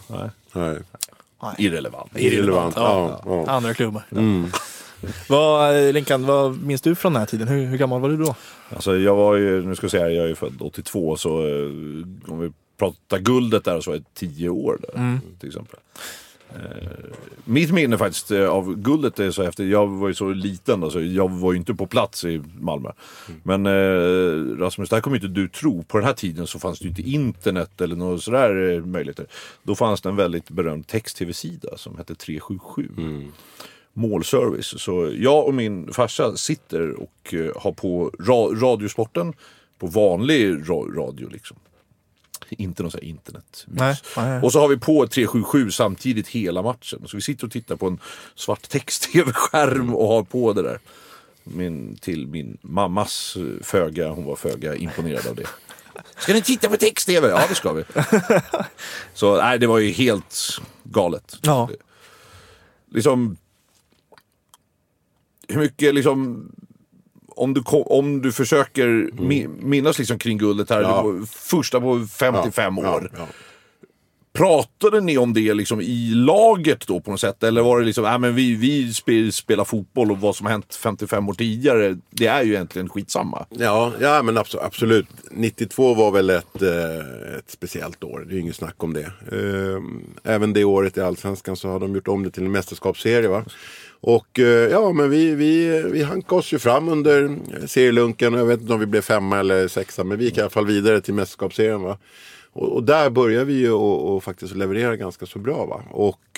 Irrelevant. Ja. Andra klubbar. Linkan, vad minns du från den här tiden? Hur gammal var du då? Alltså jag var ju, nu ska jag säga, jag är född 82, så om vi pratar guldet där så var jag 10 år där, till exempel. Mitt minne faktiskt av guldet är så efter, jag var ju så liten, alltså, jag var ju inte på plats i Malmö. Men Rasmus, där kommer ju inte du tro, på den här tiden så fanns det ju inte internet eller något sådär möjligheter. Då fanns det en väldigt berömd text-tv-sida som hette 377. Målservice. Så jag och min farsa sitter och har på radiosporten, på vanlig radio liksom. Inte någon sån här internet. Nej. Och så har vi på 377 samtidigt hela matchen. Så vi sitter och tittar på en svart text-tv-skärm och har på det där. Till min mammas hon var föga imponerad av det. Ska ni titta på text-tv? Ja, det ska vi. Så nej, det var ju helt galet. Ja. Liksom, hur mycket liksom, om du försöker minnas liksom kring guldet här, första på 55 år. Ja. Pratade ni om det liksom i laget då på något sätt? Eller var det liksom, men vi spelar fotboll och vad som har hänt 55 år tidigare, det är ju egentligen skitsamma. Ja men absolut. 92 var väl ett speciellt år, det är ju inget snack om det. Även det året i Allsvenskan så har de gjort om det till en mästerskapsserie, va? Och men vi hankade oss ju fram under serielunken. Jag vet inte om vi blev 5 eller 6, men vi gick i alla fall vidare till mästerskapsserien, va? Och där börjar vi ju och faktiskt leverera ganska så bra, va? Och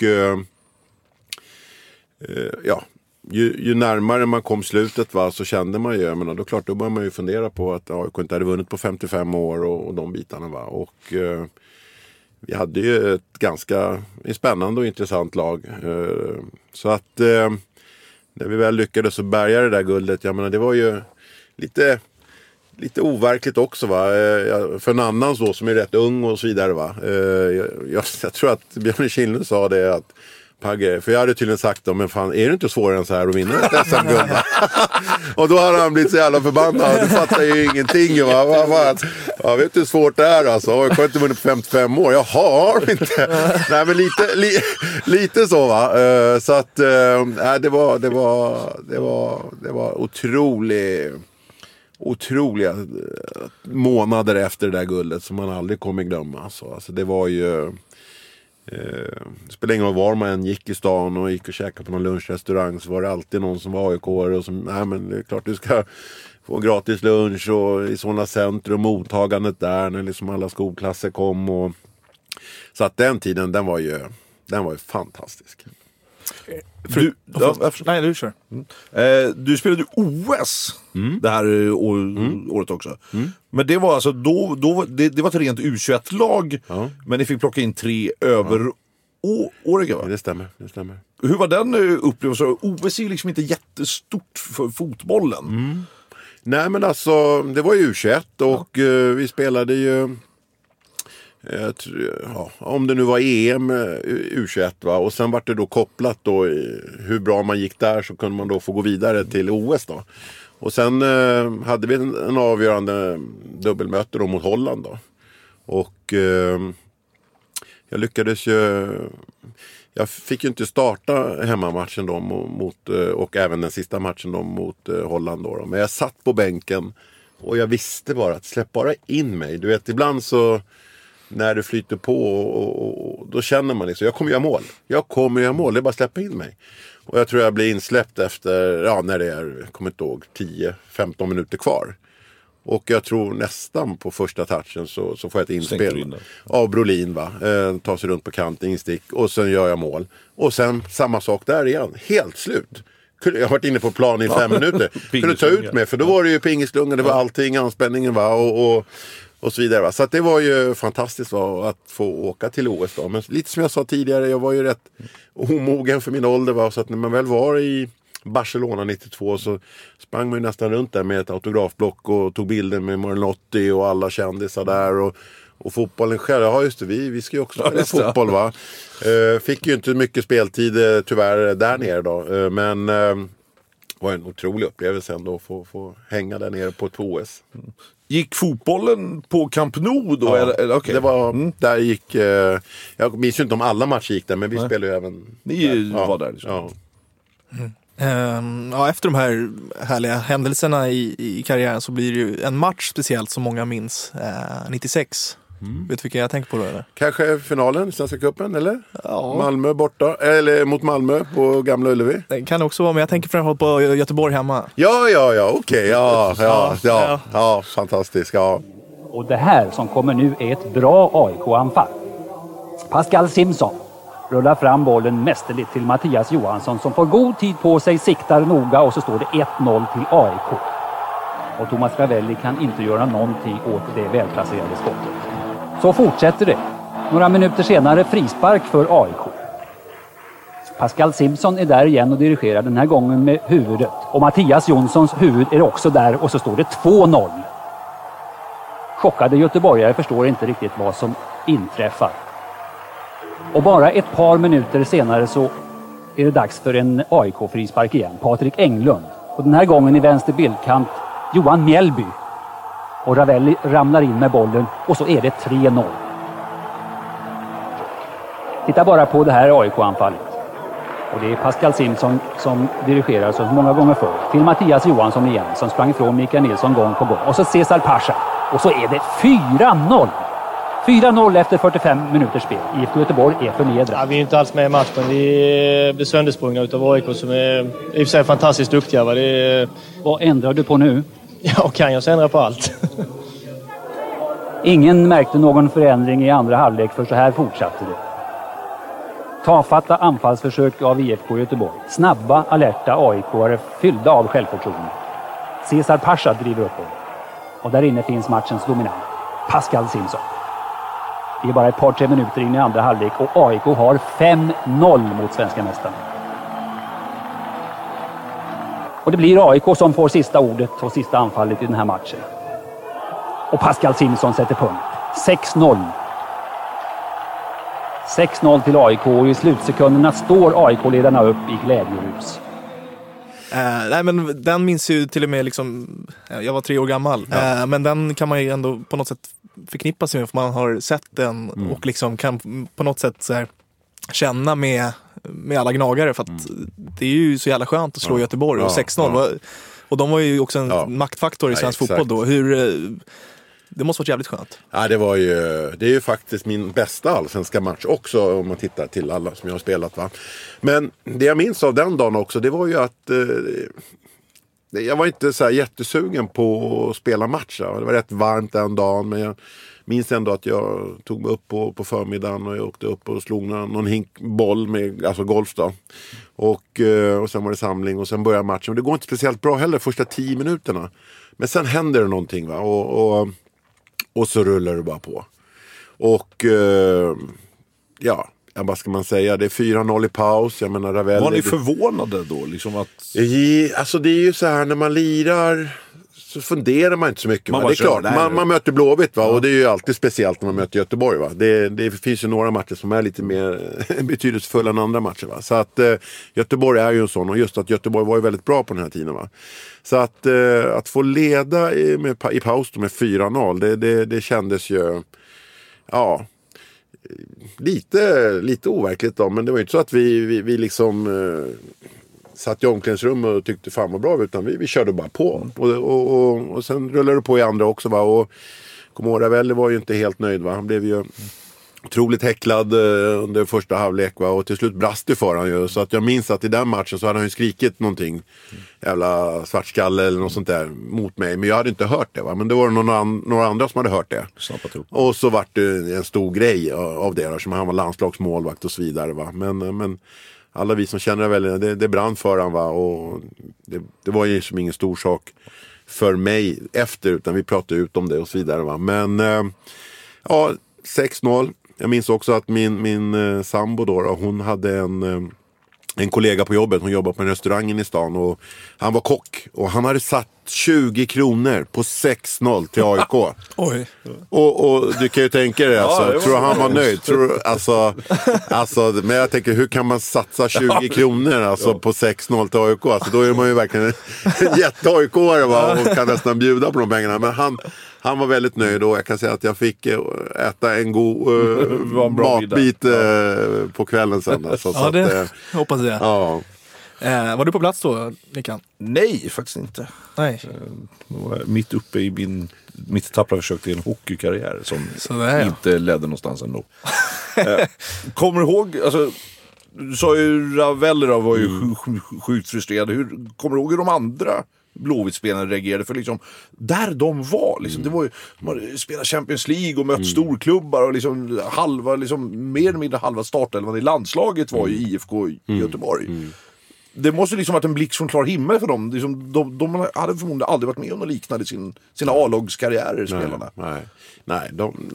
ju närmare man kom slutet, va, så kände man ju, men då började man ju fundera på att AIK inte hade vunnit på 55 år och de bitarna, va? Och vi hade ju ett ganska spännande och intressant lag. Så att när vi väl lyckades så bärga det där guldet, jag menar, det var ju lite overkligt också, va? För en annan så som är rätt ung och så vidare, va? Jag tror att Björn Kindlund sa det, att Pagge, för jag hade tydligen sagt men fan, är det inte svårare än så här att vinna ett SM-guld? Och då hade han blivit så jävla förbannad. Du fattar ju ingenting, va? Jag vet inte hur svårt det är, alltså. Jag har inte vunnit på 55 år. Jag har inte. Nej, men lite så, va? Så att det var otroliga månader efter det där guldet som man aldrig kommer glömma. Alltså det var ju det spelade ingen roll var man än gick i stan och gick och käkade på någon lunchrestaurang, så var det alltid någon som var AIK-are och som, nej men det är klart du ska få gratis lunch, och i sådana centrum, mottagandet där när liksom alla skolklasser kom, och så att den tiden, den var ju fantastisk. Nej, du kör. Du spelade OS det här året också. Men det var alltså det var ett rent U21-lag, men ni fick plocka in 3 överåriga, va? Det stämmer. Hur var den upplevelsen? OS är ju liksom inte jättestort för fotbollen. Nej, men alltså det var ju U21 och vi spelade ju om det nu var EM U21, va? Och sen var det då kopplat då, hur bra man gick där så kunde man då få gå vidare till OS då. Och sen hade vi en avgörande dubbelmöte då mot Holland då. Och jag lyckades ju, jag fick ju inte starta hemmamatchen då mot och även den sista matchen då mot Holland då. Men jag satt på bänken och jag visste bara att släpp bara in mig. Du vet, ibland så när det flyter på och då känner man liksom, jag kommer göra mål, det är bara att släppa in mig. Och jag tror jag blir insläppt efter, när det är, jag kommer inte ihåg, 10-15 minuter kvar. Och jag tror nästan på första touchen så får jag ett inspel av Brolin, va? Tar sig runt på kanten, instick, och sen gör jag mål. Och sen samma sak där igen, helt slut. Jag har varit inne på plan i 5 minuter. Kunde ta ut mig, för då var det ju pingislungan, det var allting, anspänningen, va? Och så vidare, va? Så att det var ju fantastiskt, va? Att få åka till OS då. Men lite som jag sa tidigare, jag var ju rätt omogen för min ålder, va? Så att när man väl var i Barcelona 92 så sprang man ju nästan runt där med ett autografblock och tog bilder med Marinotti och alla kändisar där, och fotbollen själv. Ja, just det, vi ska ju också spela fotboll, va? Fick ju inte mycket speltid tyvärr där nere då, men var en otrolig upplevelse ändå att få hänga där nere på ett OS. Gick fotbollen på Camp Nou då? Ja, eller? Okay. Det var, där gick, jag minns ju inte om alla matcher gick där, men vi spelade ju även ni var där liksom. Efter de här härliga händelserna i karriären så blir det ju en match speciellt som många minns, 96. Vet du vilka jag tänker på då, eller? Kanske finalen i Svenska cupen, eller? Ja. Malmö borta, eller mot Malmö på Gamla Ullevi. Det kan också vara, men jag tänker framförallt på Göteborg hemma. Ja, okej. Ja, fantastiskt, ja. Och det här som kommer nu är ett bra AIK-anfall. Pascal Simpson rullar fram bollen mästerligt till Mattias Johansson som får god tid på sig, siktar noga, och så står det 1-0 till AIK. Och Thomas Ravelli kan inte göra någonting åt det välplacerade skottet. Så fortsätter det. Några minuter senare frispark för AIK. Pascal Simpson är där igen och dirigerar, den här gången med huvudet. Och Mattias Jonssons huvud är också där, och så står det 2-0. Chockade göteborgare förstår inte riktigt vad som inträffar. Och bara ett par minuter senare så är det dags för en AIK-frispark igen. Patrik Englund. Och den här gången i vänster bildkant Johan Mjällby. Och Ravelli ramlar in med bollen, och så är det 3-0. Titta bara på det här AIK-anfallet. Och det är Pascal Simpson som dirigerar så många gånger förr. Till Mattias Johansson igen, som sprang ifrån Mikael Nilsson gång på gång. Och så Cesar Pasha. Och så är det 4-0. 4-0 efter 45 minuters spel. IFK Göteborg är förnedrad. Ja, vi är inte alls med i matchen. Vi blir söndersprungna utav AIK som är i och för sig fantastiskt duktiga. Va? Vad ändrar du på nu? Ja, kan jag så ändra på allt. Ingen märkte någon förändring i andra halvlek, för så här fortsatte det. Tafatta anfallsförsök av IFK Göteborg. Snabba, alerta AIK-are fyllda av självförtroende. Cesar Pasha driver upp dem. Och där inne finns matchens dominant, Pascal Simpson. Det är bara ett par 3 minuter in i andra halvlek och AIK har 5-0 mot svenska mästarna. Och det blir AIK som får sista ordet och sista anfallet i den här matchen. Och Pascal Simson sätter punkt. 6-0. 6-0 till AIK och i slutsekunderna står AIK-ledarna upp i glädjerus. Nej, men den minns ju till och med liksom, jag var 3 år gammal, men den kan man ju ändå på något sätt förknippa sig med, för man har sett den och liksom kan på något sätt så här, känna med alla gnagare, för att det är ju så jävla skönt att slå Göteborg och 6-0 och de var ju också en maktfaktor i svensk fotboll då. Det måste varit jävligt skönt. Ja, det är ju faktiskt min bästa allsvenska match också, om man tittar till alla som jag har spelat, va. Men det jag minns av den dagen också, det var ju att jag var inte så här jättesugen på att spela match. Det var rätt varmt den dagen, men jag minns ändå att jag tog mig upp på förmiddagen och jag åkte upp och slog någon hinkboll med, alltså golf då. Och sen var det samling och sen började matchen. Och det går inte speciellt bra heller första 10 minuterna. Men sen händer det någonting, va. Och så rullar det bara på. Och vad ska man säga? Det är 4-0 i paus. Jag menar, Ravelli, var ni förvånade då? Liksom att... Alltså det är ju så här, när man lirar så funderar man inte så mycket. Det är klart, man möter Blåvitt, va? Ja. Och det är ju alltid speciellt när man möter Göteborg, va? Det finns ju några matcher som är lite mer betydelsefulla än andra matcher, va? Så att Göteborg är ju en sån, och just att Göteborg var ju väldigt bra på den här tiden, va? Så att få leda i paus med 4-0, det kändes ju lite overkligt då, men det var ju inte så att vi liksom satt i omklädningsrum och tyckte fan vad bra, utan vi körde bara på. Och sen rullade det på i andra också, va. Och Ravelli var ju inte helt nöjd, va. Han blev ju otroligt häcklad under första halvlek, va. Och till slut brast det för han ju. Så att jag minns att i den matchen så hade han ju skrikit någonting, jävla svartskalle eller något sånt där mot mig. Men jag hade inte hört det, va. Men det var några andra som hade hört det. Och så var det en stor grej av det, som han var landslagsmålvakt och så vidare, va. Men alla vi som känner Ravelli, det brann för han, va. Och det var ju som ingen stor sak för mig efter, utan vi pratade ut om det och så vidare, va. Men 6-0. Jag minns också att min sambo då, hon hade en kollega på jobbet. Hon jobbade på en restaurangen i stan och han var kock. Och han hade satt 20 kronor på 6-0 till AIK. Oj. Och du kan ju tänka dig, alltså, tror han var nöjd? Alltså, men jag tänker, hur kan man satsa 20 kronor alltså, på 6-0 till AIK? Alltså, då är man ju verkligen en jätte-AIK-are, va, och kan nästan bjuda på de pengarna. Men han var väldigt nöjd, och jag kan säga att jag fick äta en god matbit på kvällen sen. Alltså, ja, det hoppas jag. Ja. Var du på plats då, Nikan? Nej, faktiskt inte. Nej. Jag var mitt uppe i mitt tappra försök till en hockeykarriär som sådär, inte ledde någonstans ändå. Kommer du ihåg, alltså, du sa ju Ravelli var ju sjukt frustrerad. Kommer du ihåg hur de andra Blåvitt-spelarna reagerade? För liksom, där de var, liksom, det var ju, man spelade Champions League och mött storklubbar och liksom mer eller mindre halva startelvan i landslaget var ju IFK Göteborg. Det måste liksom varit en blick från klar himmel för dem. Liksom, de hade förmodligen aldrig varit med om något liknande i sina A-lagskarriärer, spelarna. Nej,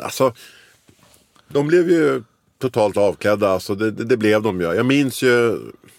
de blev ju totalt avklädda. Alltså, det blev de ju. Jag minns ju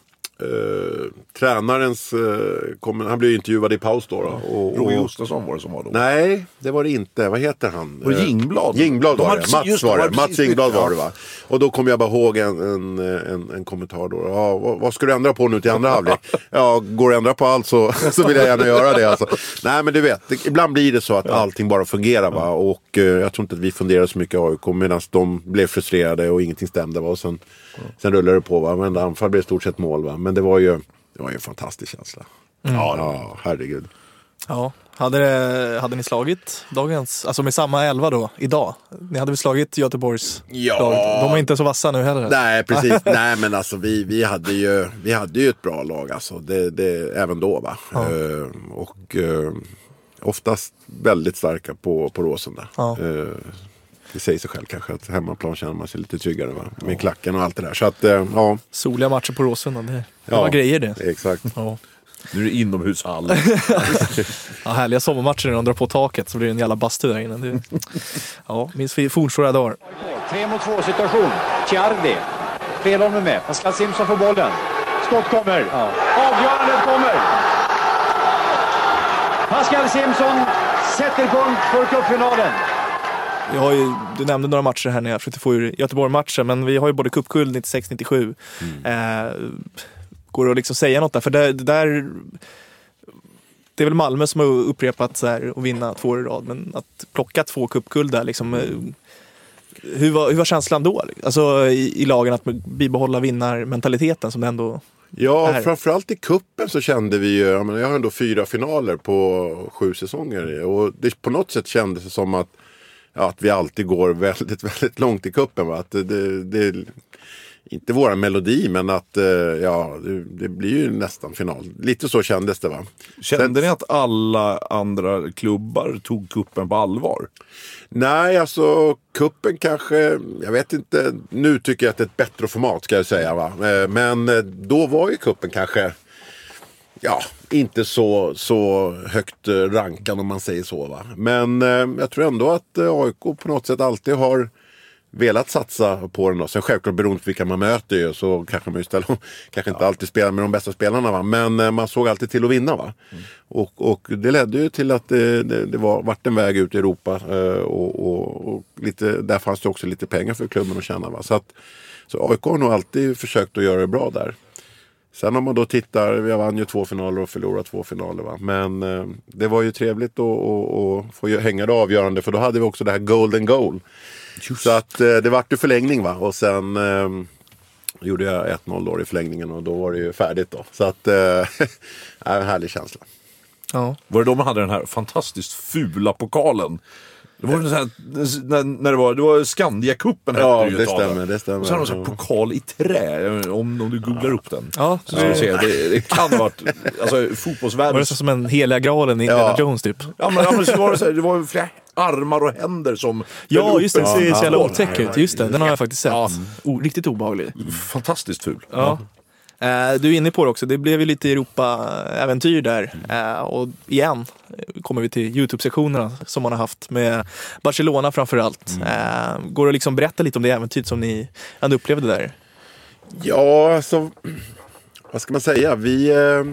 tränarens han blev intervjuad i paus då. Roger Gustafsson var det som var då. Nej, det var det inte. Vad heter han? Och Jingblad. Jingblad var det. Mats var det. Mats Jingblad var det, va? Och då kom jag bara ihåg en kommentar då. Ja, vad ska du ändra på nu till andra halvlek? Ja, går det ändra på allt så vill jag gärna göra det, alltså. Nej, men du vet, ibland blir det så att allting bara fungerar, va? Och jag tror inte att vi funderade så mycket i AIK, medan de blev frustrerade och ingenting stämde, va? Och sen rullade det på, va? Men anfall blev stort sett mål, va? Men det var ju en fantastisk känsla. Ja, herregud. Ja, hade ni slagit dagens, alltså med samma 11 då, idag? Ni hade väl slagit Göteborgs lag? De är inte så vassa nu heller. Nej, precis. Nej, men alltså vi hade ju ett bra lag, alltså. Det även då, va? Ja. Och oftast väldigt starka på Råsen där. Ja. Det säger sig själv kanske att hemmaplan känner man sig lite tryggare, va? Med klacken och allt det där. Så att, ja. Soliga matcher på Råsunda, det var grejer det. Exakt. Ja. Nu är det inomhushall. Ja, härliga sommarmatcher när de drar på taket så blir det en jävla bastu där inne. Ja, minns vi fornstora dagar. 3-mot-2 situation. Ciardi. Fredholm med. Pascal Simpson får bollen. Skott kommer. Ja. Avgörandet kommer. Pascal Simpson sätter punkt för cupfinalen. Vi har ju, du nämnde några matcher här när jag försökte få ur Göteborg-matchen, men vi har ju både cupguld 96-97. Går det att liksom säga något där? För det är väl Malmö som har upprepat så här och vinna 2 år i rad, men att plocka 2 cupguld där liksom, hur var känslan då? Alltså i lagen att bibehålla vinnarmentaliteten som det ändå är. Framförallt i kuppen så kände vi ju, jag har ändå 4 finaler på 7 säsonger och det på något sätt kändes det som att vi alltid går väldigt, väldigt långt i kuppen. Va? Att det är inte våra melodi, men att det blir ju nästan final. Lite så kändes det, va? Kände ni att alla andra klubbar tog kuppen på allvar? Nej, alltså kuppen kanske, jag vet inte, nu tycker jag att det är ett bättre format, ska jag säga, va? Men då var ju kuppen kanske inte så högt rankad, om man säger så, va? Men jag tror ändå att AIK på något sätt alltid har velat satsa på den då. Sen självklart beroende på vilka man möter ju, så kanske man ju kanske inte alltid spelar med de bästa spelarna, va? Men man såg alltid till att vinna, va? Och det ledde ju till att det vart en väg ut i Europa och lite, där fanns det också lite pengar för klubben att tjäna, va? Så AIK har nog alltid försökt att göra det bra där. Sen om man då tittar, vi vann ju 2 finaler och förlorat 2 finaler, va? Men det var ju trevligt att få hänga det avgörande, för då hade vi också det här golden goal. Just. Så att det vart ju förlängning, va? Och sen gjorde jag 1-0 då i förlängningen och då var det ju färdigt då. Så att en härlig känsla. Ja. Var det då man hade den här fantastiskt fula pokalen? Det var så här, när det var Skandia-kuppen. Ja, det stämmer. Och så hade de en pokal i trä, om du googlar upp den. Ja, så ska du se, det kan vara fotbollsvärlden. Var det så som en heliga graalen i Indiana Jones typ? Ja, men så var det så här, det var flera armar och händer som... Ja, just det, det ser så jävla otäck ut. Just det, den har jag faktiskt sett. Riktigt obehaglig. Fantastiskt ful. Ja. Du är inne på det också, det blev ju lite Europa-äventyr där. Och igen kommer vi till YouTube-sektionerna som man har haft med Barcelona framförallt. Går det att liksom berätta lite om det äventyr som ni ändå upplevde där? Ja, alltså vad ska man säga? Vi...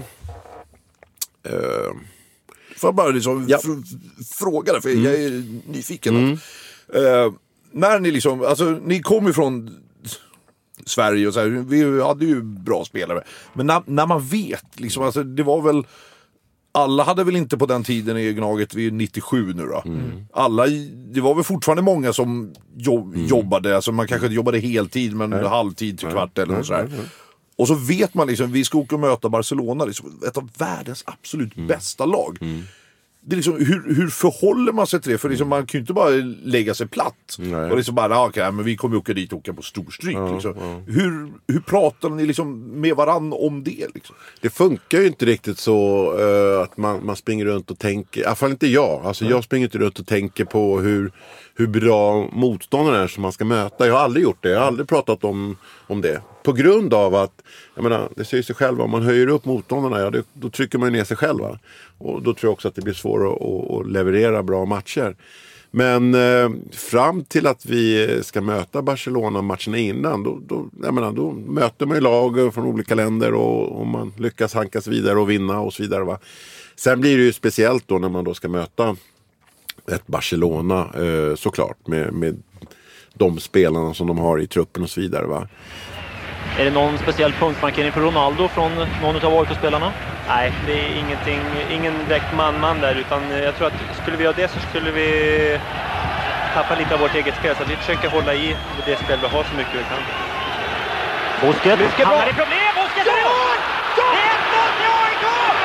Får jag bara liksom fråga det, för jag är nyfiken. När ni liksom, alltså ni kom ju från Sverige och så här, vi hade ju bra spelare. Men när man vet liksom, alltså det var väl, alla hade väl inte på den tiden i Gnaget, vi är 97 nu då. Alla, det var väl fortfarande många som jobbade, alltså man kanske inte jobbade heltid, men halvtid till kvart eller så här. Och så vet man liksom, vi ska åka och möta Barcelona, liksom, ett av världens absolut bästa lag. Det är liksom, hur förhåller man sig till det? För liksom, man kan ju inte bara lägga sig platt. Och liksom bara, men vi kommer åka dit och åka på storstryk. Liksom. Hur pratar ni liksom med varann om det? Liksom? Det funkar ju inte riktigt så att man springer runt och tänker, i alla fall inte jag. Alltså jag springer inte runt och tänker på hur bra motståndare är som man ska möta. Jag har aldrig gjort det, jag har aldrig pratat om det. På grund av att, jag menar, det säger sig själv, om man höjer upp motståndarna, då trycker man ju ner sig själva. Och då tror jag också att det blir svårt att leverera bra matcher. Men fram till att vi ska möta Barcelona matcherna innan, då möter man ju lag från olika länder och man lyckas hankas vidare och vinna och så vidare, va. Sen blir det ju speciellt då när man då ska möta ett Barcelona såklart med de spelarna som de har i truppen och så vidare, va. Är det någon speciell punktmarkering för Ronaldo från någon av AIK-spelarna? Nej, det är ingen direkt man där, utan jag tror att skulle vi göra det så skulle vi tappa lite av vårt eget spel, så att vi försöker hålla i det spel vi har så mycket vi kan. Busquets hamnar i problem, Busquets är i mål! Det är 1-0 till AIK!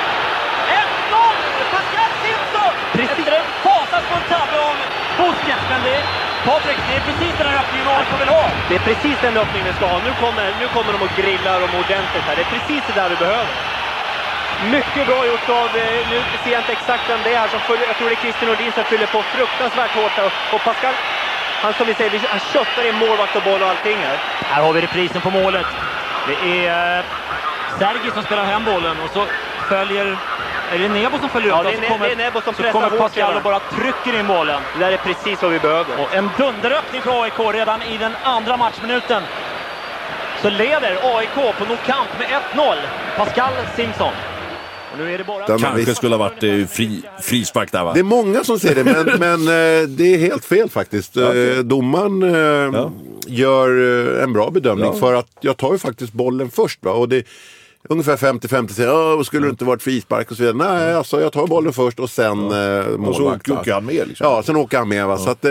1-0! Pascal Simpson! Efter en fasansfull tabbe av Busquets, men det Patrik, det är precis den här öppningen AIK vill ha. Det är precis den öppningen vi ska ha. Nu kommer de och grillar dem ordentligt här. Det är precis det där vi behöver. Mycket bra gjort av, nu ser jag inte exakt vem det är här som följer. Jag tror det är Christian Nordin som fyller på fruktansvärt hårt här. Och Pascal, han som vi säger, han köttar i målvakt och boll och allting här. Här har vi reprisen på målet. Det är Sergi som spelar hem bollen och så följer Är det Nebo som följer upp? Ja, det är Nebo som pressar kommer hårt. Pascal och bara trycker in bollen. Det där är precis vad vi behöver. Och en dunderöppning för AIK redan i den andra matchminuten. Så leder AIK på Nou Camp med 1-0. Pascal Simpson. Och nu är det bara... Kanske skulle ha varit frispark där, va? Det är många som säger det, men det är helt fel faktiskt. Domaren gör en bra bedömning för att jag tar ju faktiskt bollen först, va? Och det ungefär 50-50 säger, skulle det inte varit frispark och så vidare. Nej, alltså jag tar bollen först och sen målvakt. Och så åker han med liksom. Ja, sen åker han med, va? Så att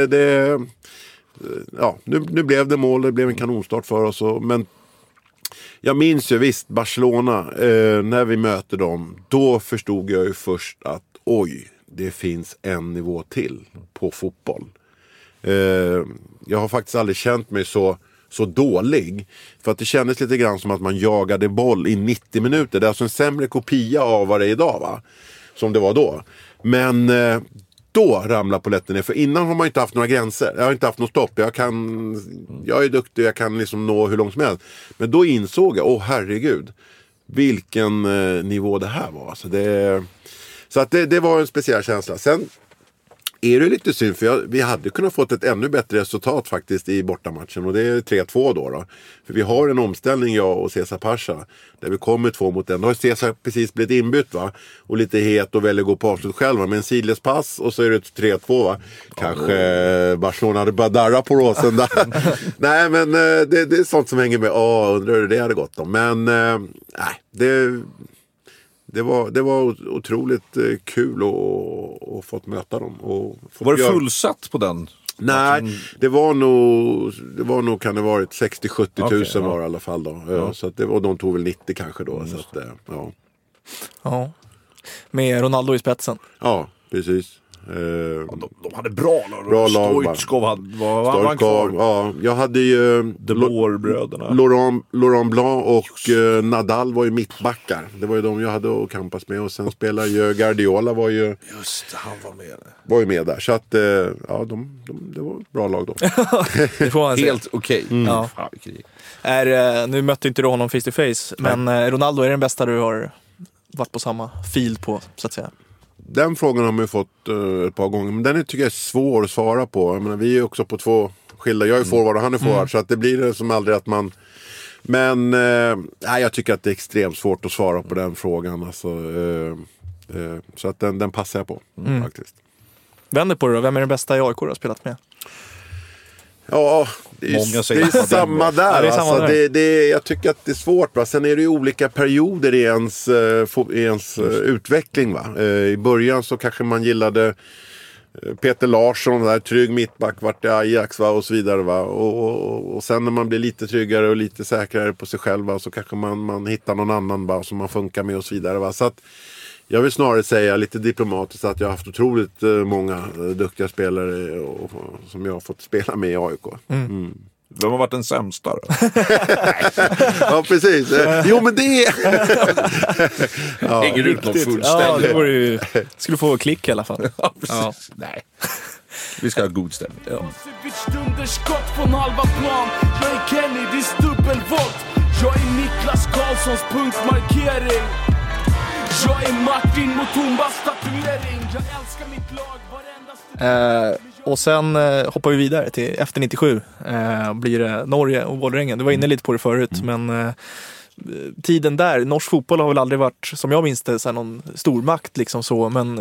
nu blev det mål, det blev en kanonstart för oss. Men jag minns ju visst Barcelona, när vi möter dem, då förstod jag ju först att det finns en nivå till på fotboll. Jag har faktiskt aldrig känt mig så dålig. För att det kändes lite grann som att man jagade boll i 90 minuter. Det är alltså en sämre kopia av vad det är idag, va? Som det var då. Men då ramlar polletten ner. För innan har man inte haft några gränser. Jag har inte haft något stopp. Jag är duktig, jag kan liksom nå hur långt som helst. Men då insåg jag, herregud, vilken nivå det här var. Så att det var en speciell känsla. Sen är det lite synd, för vi hade kunnat fått ett ännu bättre resultat faktiskt i bortamatchen, och det är 3-2 då. För vi har en omställning, jag och Cesar Pasha, där vi kommer 2 mot 1. Då har Cesar precis blivit inbytt, va? Och lite het och väljer att gå på avslut själv, va? Med en sidledspass och så är det 3-2, va? Kanske Barcelona hade bara darra på råsen där. Nej, men det är sånt som hänger med. Undrar hur det hade gått då. Men det var otroligt kul att få möta dem. Var det fullsatt på den? Nej, det var nog kan det varit 60-70 tusen var i alla fall då. Ja. Så att de tog väl 90 kanske då. Så att, ja. Med Ronaldo i spetsen. Ja, precis. De hade bra lag. Stoichkov var kvar. Ja, jag hade ju Delors-bröderna. Laurent Blanc och Nadal var ju mittbackar. Det var ju de jag hade att kampas med. Och sen spelade ju Guardiola Just det, han var med. Var ju med där. Så att det var ett bra lag då. Det får man säga. Helt okej. Ja. Nu mötte inte du honom face to face. Men Ronaldo är den bästa du har varit på samma field på, så att säga. Den frågan har man ju fått ett par gånger. Men den tycker jag är svår att svara på. Jag menar, vi är också på 2 skilda. Jag är forward och han är forward. Så att det blir det som aldrig att man... Men jag tycker att det är extremt svårt att svara på den frågan. Alltså, så att den passar jag på faktiskt. Vänder på det då. Vem är den bästa i AIK du har spelat med? Ja, det är samma där. Jag tycker att det är svårt. Va? Sen är det ju olika perioder i ens utveckling. Va? I början så kanske man gillade Peter Larsson, där trygg mittback, vart i Ajax, va? Och så vidare. Va? Och sen när man blir lite tryggare och lite säkrare på sig själv, va? Så kanske man hittar någon annan, va? Som man funkar med och så vidare. Va? Så att jag vill snarare säga lite diplomatiskt att jag har haft otroligt många duktiga spelare som jag har fått spela med i AIK. Vem har varit den sämsta då? Ja, precis. Jo, men det är... Hänger ut någon fullständigt. Ja, det skulle få klick i alla fall. Ja, precis. Ja. Nej. Vi ska ha god stämning. Ja. Dunderskott från halva plan. Jag är Kennedys dubbelvolt. Jag är Niklas Karlssons punktmarkering. Jag är Martin Mutumbas tatuering. Jag älskar mitt lag varenda och sen hoppar vi vidare till efter 97. Blir det Norge och Vålerengen. Du var inne lite på det förut, men tiden där, norsk fotboll har väl aldrig varit, som jag minns det, så här någon stormakt liksom så, men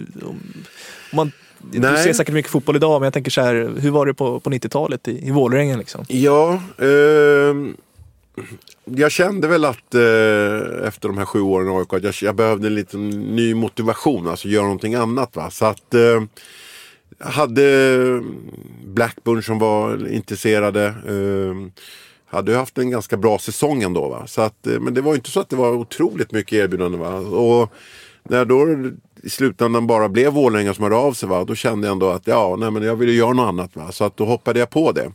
du ser säkert mycket fotboll idag, men jag tänker så här, hur var det på 90-talet i Vålerengen liksom? Ja, jag kände väl att efter de här 7 åren i AIK att jag behövde en liten ny motivation, alltså göra någonting annat, va? Så att jag hade Blackburn som var intresserade, hade haft en ganska bra säsong ändå, va? Så att, men det var inte så att det var otroligt mycket erbjudande, va? Och när då i slutändan bara blev Vålerengen som hörde av sig, va? Då kände jag ändå att men jag ville göra något annat, va? Så att då hoppade jag på det.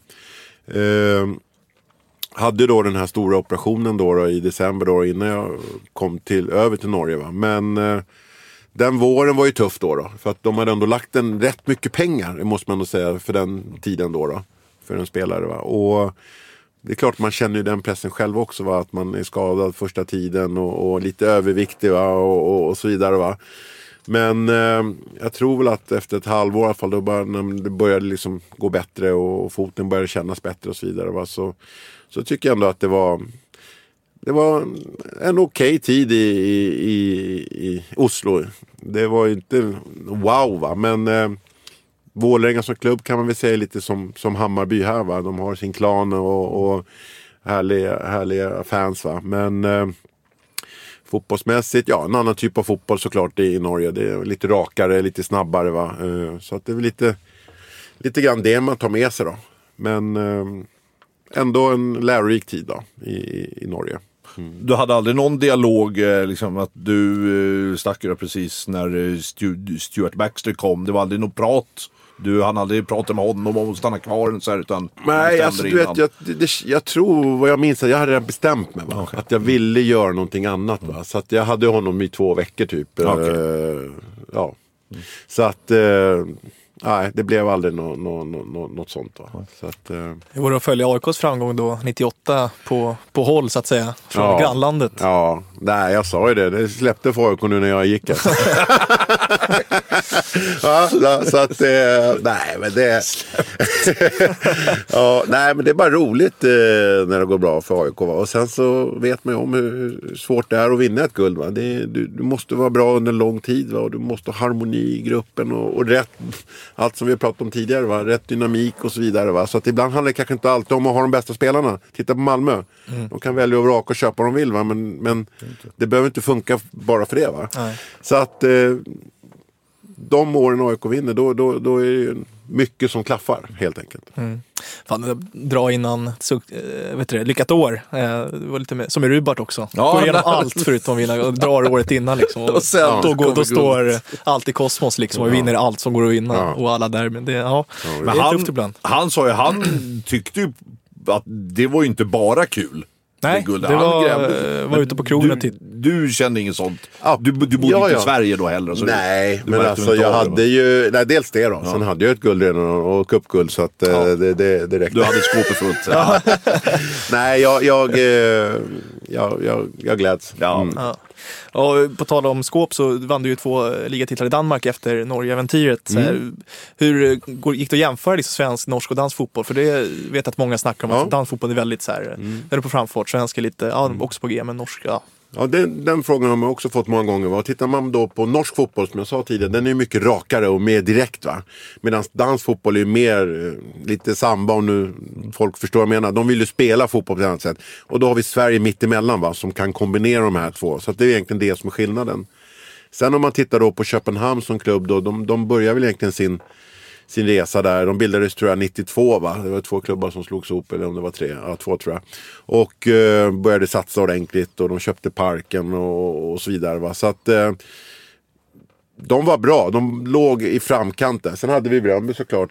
Hade då den här stora operationen då i december då, innan jag kom över till Norge, va? Men den våren var ju tuff då, för att de hade ändå lagt rätt mycket pengar, måste man ändå säga, för den tiden då för en spelare, va? Och det är klart man känner ju den pressen själv också, va? Att man är skadad första tiden och lite överviktig, va? Och så vidare, va? Men jag tror väl att efter ett halvår i alla fall, då när det började liksom gå bättre och foten började kännas bättre och så vidare, va? Så tycker jag ändå att det var en okej tid i Oslo. Det var inte wow, va? Men Vålerenga som klubb kan man väl säga lite som Hammarby här, va? De har sin klan och härliga fans, va? Men fotbollsmässigt, ja, en annan typ av fotboll såklart i Norge. Det är lite rakare, lite snabbare, va? Så att det är väl lite grann det man tar med sig då. Men ändå en lärorik tid då i Norge. Du hade aldrig någon dialog liksom, att du stack precis när Stuart Baxter kom? Det var aldrig något prat? Han aldrig pratat med honom om att stanna kvar så här, utan... Nej, alltså du vet, jag tror, vad jag minns, att jag hade redan bestämt mig, va? Okay. Att jag ville göra någonting annat, va? Så att jag hade honom i 2 veckor typ. Okay. Ja. Så att... nej, det blev aldrig något sånt, va? Så att, det var att följa AIKs framgång då 98 på håll så att säga från grannlandet. Ja, nej, jag sa ju det. Det släppte för AIK nu när jag gick. Ja, så att nej, men det ja, nej, men det är bara roligt när det går bra för AIK, va? Och sen så vet man ju om hur svårt det är att vinna ett guld, va? Du måste vara bra under lång tid, va? Och du måste ha harmoni i gruppen och rätt, allt som vi har pratat om tidigare, va? Rätt dynamik och så vidare, va? Så att ibland handlar det kanske inte alltid om att ha de bästa spelarna. Titta på Malmö. De kan välja att vraka och köpa vad de vill, va? Men det behöver inte funka bara för det, va? Nej. Så att de åren AIK vinner, då är det mycket som klaffar, helt enkelt. Fan, dra innan lyckat år. Det var lite som i Rubart också. Går igenom allt förutom vinna och drar året innan liksom. Och sen, då står allt i kosmos liksom och vinner allt som går att vinna och alla där. Men det är tufft ibland. Han sa ju, han tyckte ju att det var ju inte bara kul. Nej, det var ute på krogen. Du kände inget sånt. Du bodde inte i Sverige då heller. Så nej, men alltså jag hade ju... Nej, dels det då. Sen hade jag ett guld redan och cupguld, så att det räckte. Du hade skåpet fullt. Nej, jag gläds. Och på tal om skåp så vann du ju 2 ligatitlar i Danmark efter Norge-äventyret. Hur gick det att jämföra liksom svensk, norsk och dansk fotboll? För det vet att många snackar om att dansk fotboll är väldigt så här, den är på framfart, svensk är lite, också på G, men norsk, Ja, den frågan har man också fått många gånger. Va? Tittar man då på norsk fotboll, som jag sa tidigare, den är mycket rakare och mer direkt, va? Medan dansk fotboll är mer lite samba, om nu folk förstår vad jag menar. De vill ju spela fotboll på ett annat sätt. Och då har vi Sverige mitt emellan, va? Som kan kombinera de här två. Så att det är egentligen det som är skillnaden. Sen om man tittar då på Köpenhamn som klubb då, de börjar väl egentligen sin resa där. De bildades tror jag 92, va? Det var 2 klubbar som slogs ihop, eller om det var 3. Ja, 2 tror jag. Och började satsa ordentligt och de köpte parken och så vidare, va? Så att de var bra. De låg i framkanten. Sen hade vi Bröndby såklart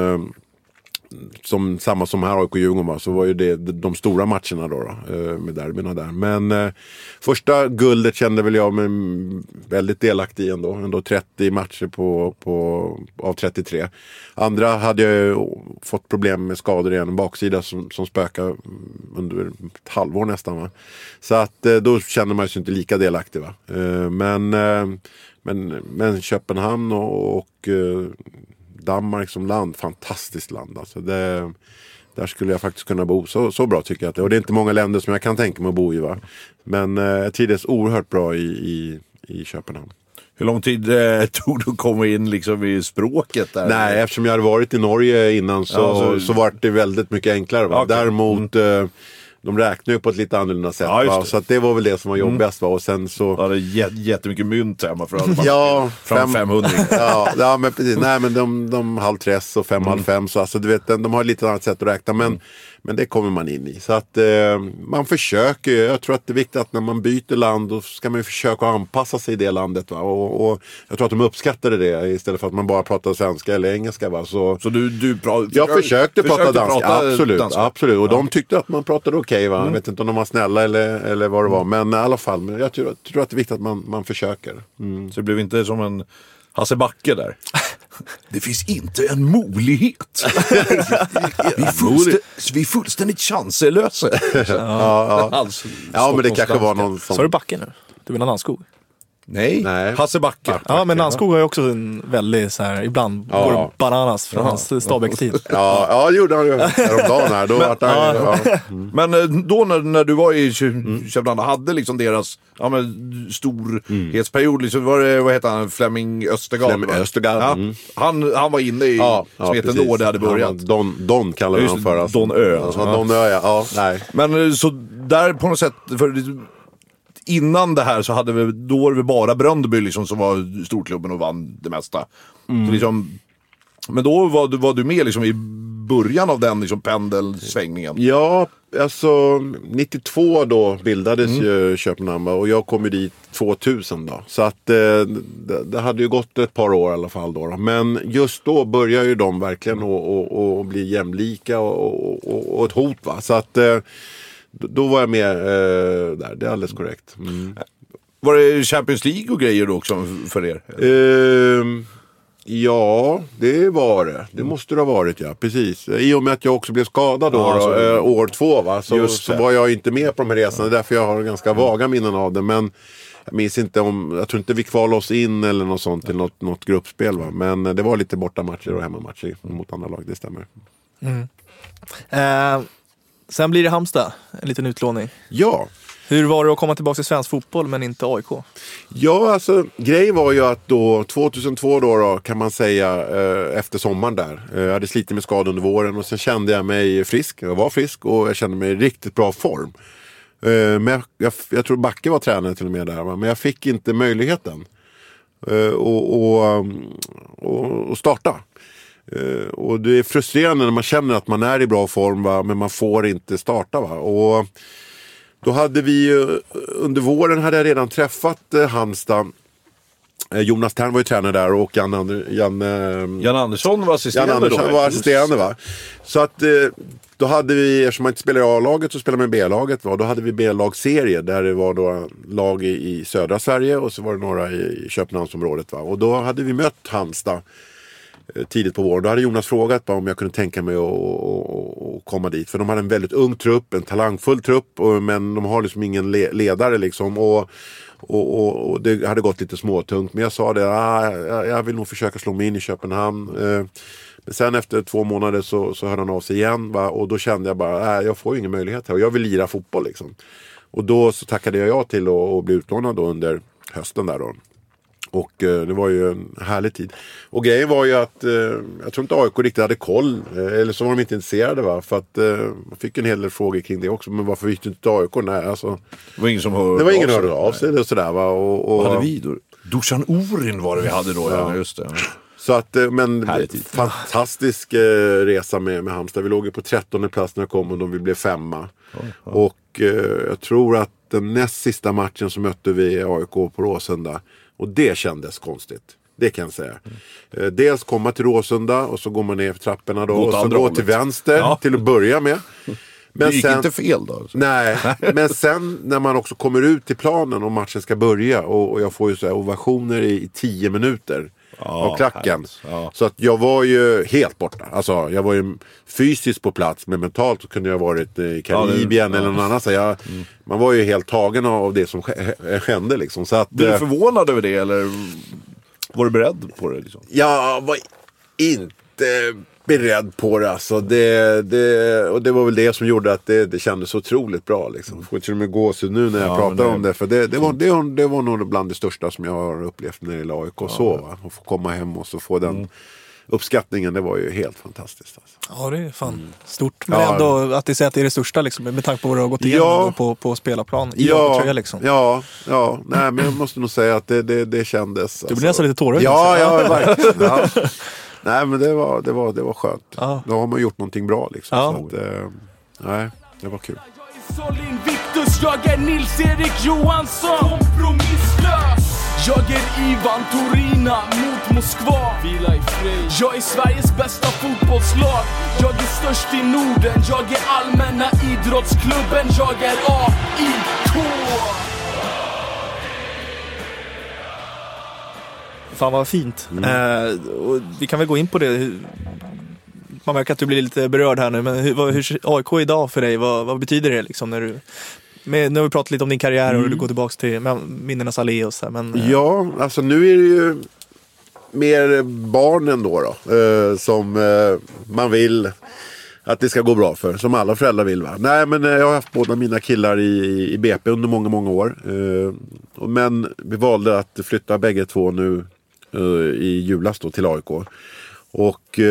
som samma som här AIK Djurgården, va? Så var ju det de stora matcherna då med derbyna där. Men första guldet kände väl jag mig väldigt delaktig i ändå 30 matcher av 33. Andra hade jag fått problem med skador igen, en baksida som spökade under ett halvår nästan, va? Så att då kände man sig inte lika delaktig, va? Men Köpenhamn och Danmark som land, fantastiskt land alltså. Där skulle jag faktiskt kunna bo så bra, tycker jag att det. Och det är inte många länder som jag kan tänka mig att bo i, va? Men jag trivdes oerhört bra i Köpenhamn. Hur lång tid tog du att komma in liksom i språket där? Nej, eftersom jag hade varit i Norge innan så var det väldigt mycket enklare, va? Okay. Däremot de räknar ju på ett lite annorlunda sätt, va? Så att det var väl det som var jobbigast, va? Och sen så... Ja, det är jättemycket mynt hemma för att fram 500. Ja, men precis. Nej, men de 4:30 och 5:30, så alltså, du vet, de har lite annat sätt att räkna, men det kommer man in i. Så att man försöker, jag tror att det är viktigt att när man byter land, då ska man ju försöka anpassa sig i det landet, va? Och jag tror att de uppskattade det istället för att man bara pratar svenska eller engelska, va? Så jag förskötte prata danska, absolut. Och de tyckte att man pratade okej, va? Jag vet inte om de var snälla eller vad det var, men i alla fall, jag tror att det är viktigt att man försöker. Så det blev inte som en Hasse Backe där? Det finns inte en möjlighet. Vi är fullständigt chanslösa. Ja, men det kanske var någon som... Så är det Backe nu? Du menar Nannskog? Nej, Hasse Backe. Ja, men Nannskog har ju också en väldigt så här, ibland går det bananas från hans Stabäck-tid. Ja, gjorde han ju häromdagen här. Då var Men då när du var i Köpenhamn, hade liksom deras storhetsperiod, liksom, var det, vad heter han, Flemming Östergaard? Han var inne i smeten då det hade börjat. Don kallar han för. Don Ö. Don Ö, nej. Men så där på något sätt, för innan det här så hade vi, då var det bara Bröndby liksom, som var storklubben och vann det mesta. Så liksom, men då var du med liksom, i början av den liksom, pendelsvängningen. Ja, alltså 92 då bildades ju Köpenhamn och jag kom ju dit 2000 då. Så att det hade ju gått ett par år i alla fall då. Men just då börjar ju de verkligen att bli jämlika och ett hot, va. Så att då var jag med där, det är alldeles korrekt. Var det Champions League och grejer då också för er? Ja, det var det. Det måste det ha varit, ja, precis. I och med att jag också blev skadad då, år 2, va? Så var jag inte med på de här resorna. Därför jag har ganska vaga minnen av det. Men jag minns inte jag tror inte vi kvalade oss in eller något sånt till något gruppspel, va? Men det var lite bortamatcher och hemmamatcher mot andra lag, det stämmer. Sen blir det Halmstad, en liten utlåning. Ja. Hur var det att komma tillbaka till svensk fotboll men inte AIK? Ja, alltså grejen var ju att då 2002 då kan man säga efter sommaren där. Jag hade slitit med skador under våren och sen kände jag mig frisk. Jag var frisk och jag kände mig i riktigt bra form. Men jag tror Backe var tränare till och med där, va? Men jag fick inte möjligheten och starta. Och det är frustrerande när man känner att man är i bra form, va? Men man får inte starta, va? Och då hade vi under våren hade jag redan träffat Halmstad. Jonas Tern var ju tränare där och Jan Andersson var assisterande. Va? Så att då hade vi, eftersom man inte spelar i A-laget så spelar man i B-laget, va? Då hade vi B-lagsserie där det var då lag i södra Sverige och så var det några i Köpenhamnsområdet, va? Och då hade vi mött Halmstad tidigt på våren. Då hade Jonas frågat om jag kunde tänka mig att komma dit. För de hade en väldigt ung trupp, en talangfull trupp, men de har liksom ingen ledare liksom. Och det hade gått lite småtungt. Men jag sa det, jag vill nog försöka slå mig in i Köpenhamn. Men sen efter 2 månader så hörde han av sig igen. Va? Och då kände jag bara, jag får ju ingen möjlighet här. Och jag vill lira fotboll liksom. Och då så tackade jag till att bli utlånad då under hösten där då. Och det var ju en härlig tid. Och grejen var ju att jag tror inte AIK riktigt hade koll. Eller så var de inte intresserade, va? För att man fick en hel del frågor kring det också. Men varför gick du inte till AIK? Nej, alltså, det var ingen som hörde av sig. Och sådär, va? Vad hade vi då? Dusan Orin var det vi hade då. Ja, just det. Så att, men fantastisk resa med Halmstad. Vi låg ju på 13:e plats när jag kom och vi blev 5. Och jag tror att den näst sista matchen så mötte vi AIK på Råsunda. Och det kändes konstigt. Det kan jag säga. Dels komma till Råsunda och så går man ner för trapporna då. Och så gå till vänster till att börja med. Men det gick inte fel då? Alltså. Nej, men sen när man också kommer ut till planen och matchen ska börja. Och jag får ju så här ovationer i 10 minuter av klacken. Så att jag var ju helt borta. Alltså jag var ju fysiskt på plats. Men mentalt så kunde jag ha varit i Karibien eller någon annan. Så man var ju helt tagen av det som hände liksom. Så att, blev du förvånad över det eller var du beredd på det liksom? Jag var inte beredd på det alltså. Och det var väl det som gjorde att det kändes otroligt bra liksom. Får till och med gå så nu när jag pratar om det. För det var nog bland det största som jag har upplevt när det gäller AIK och så, va? Och få komma hem och så få den uppskattningen, det var ju helt fantastiskt alltså. Ja, det är fan stort. Men ändå att det säger att det är det största liksom, med tanke på vad du har gått igenom på spelarplan i tröja liksom. Nej, men jag måste nog säga att det kändes. Du blir nästan lite tårögd. Ja, verkligen. Ja. Nej, men det var skönt. Ja. Då har man gjort någonting bra liksom. Ja. Så att, nej, det var kul. Solin Victus, jag är Nils-Erik Johansson. Kompromisslös. Jag är Ivan Torina mot Moskva. Vila i fred. Jag är Sveriges bästa fotbollslag. Jag är störst i Norden. Jag är allmänna idrottsklubben. Jag är AIK. Fan vad fint. Och vi kan väl gå in på det. Man märker att du blir lite berörd här nu, men hur AIK idag för dig? Vad betyder det liksom när du... Nu har vi pratat lite om din karriär och du går tillbaka till minnenas allé och så. Men, ja, alltså nu är det ju mer barnen då som man vill att det ska gå bra för, som alla föräldrar vill, va? Nej, men jag har haft båda mina killar i BP under många, många år. Men vi valde att flytta bägge två nu i julas då till AIK. Och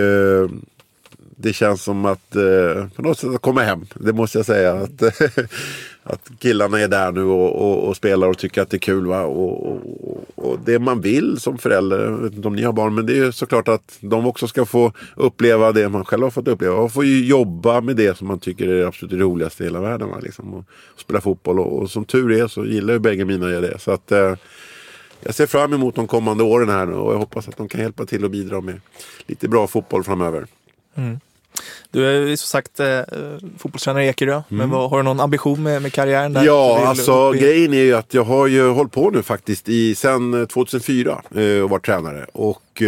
det känns som att på något sätt att komma hem. Det måste jag säga. Att killarna är där nu och spelar och tycker att det är kul, va? Och det man vill som förälder, jag vet inte om ni har barn, men det är ju såklart att de också ska få uppleva det man själv har fått uppleva. Och få jobba med det som man tycker är absolut det roligaste i hela världen, va? Liksom, och spela fotboll. Och som tur är så gillar ju bägge mina det. Så att jag ser fram emot de kommande åren här nu, och jag hoppas att de kan hjälpa till och bidra med lite bra fotboll framöver. Mm. Du är ju som sagt fotbollstränare i Ekerö, men har du någon ambition med karriären där? Ja, alltså grejen är ju att jag har ju hållit på nu faktiskt sen 2004 och varit tränare. Och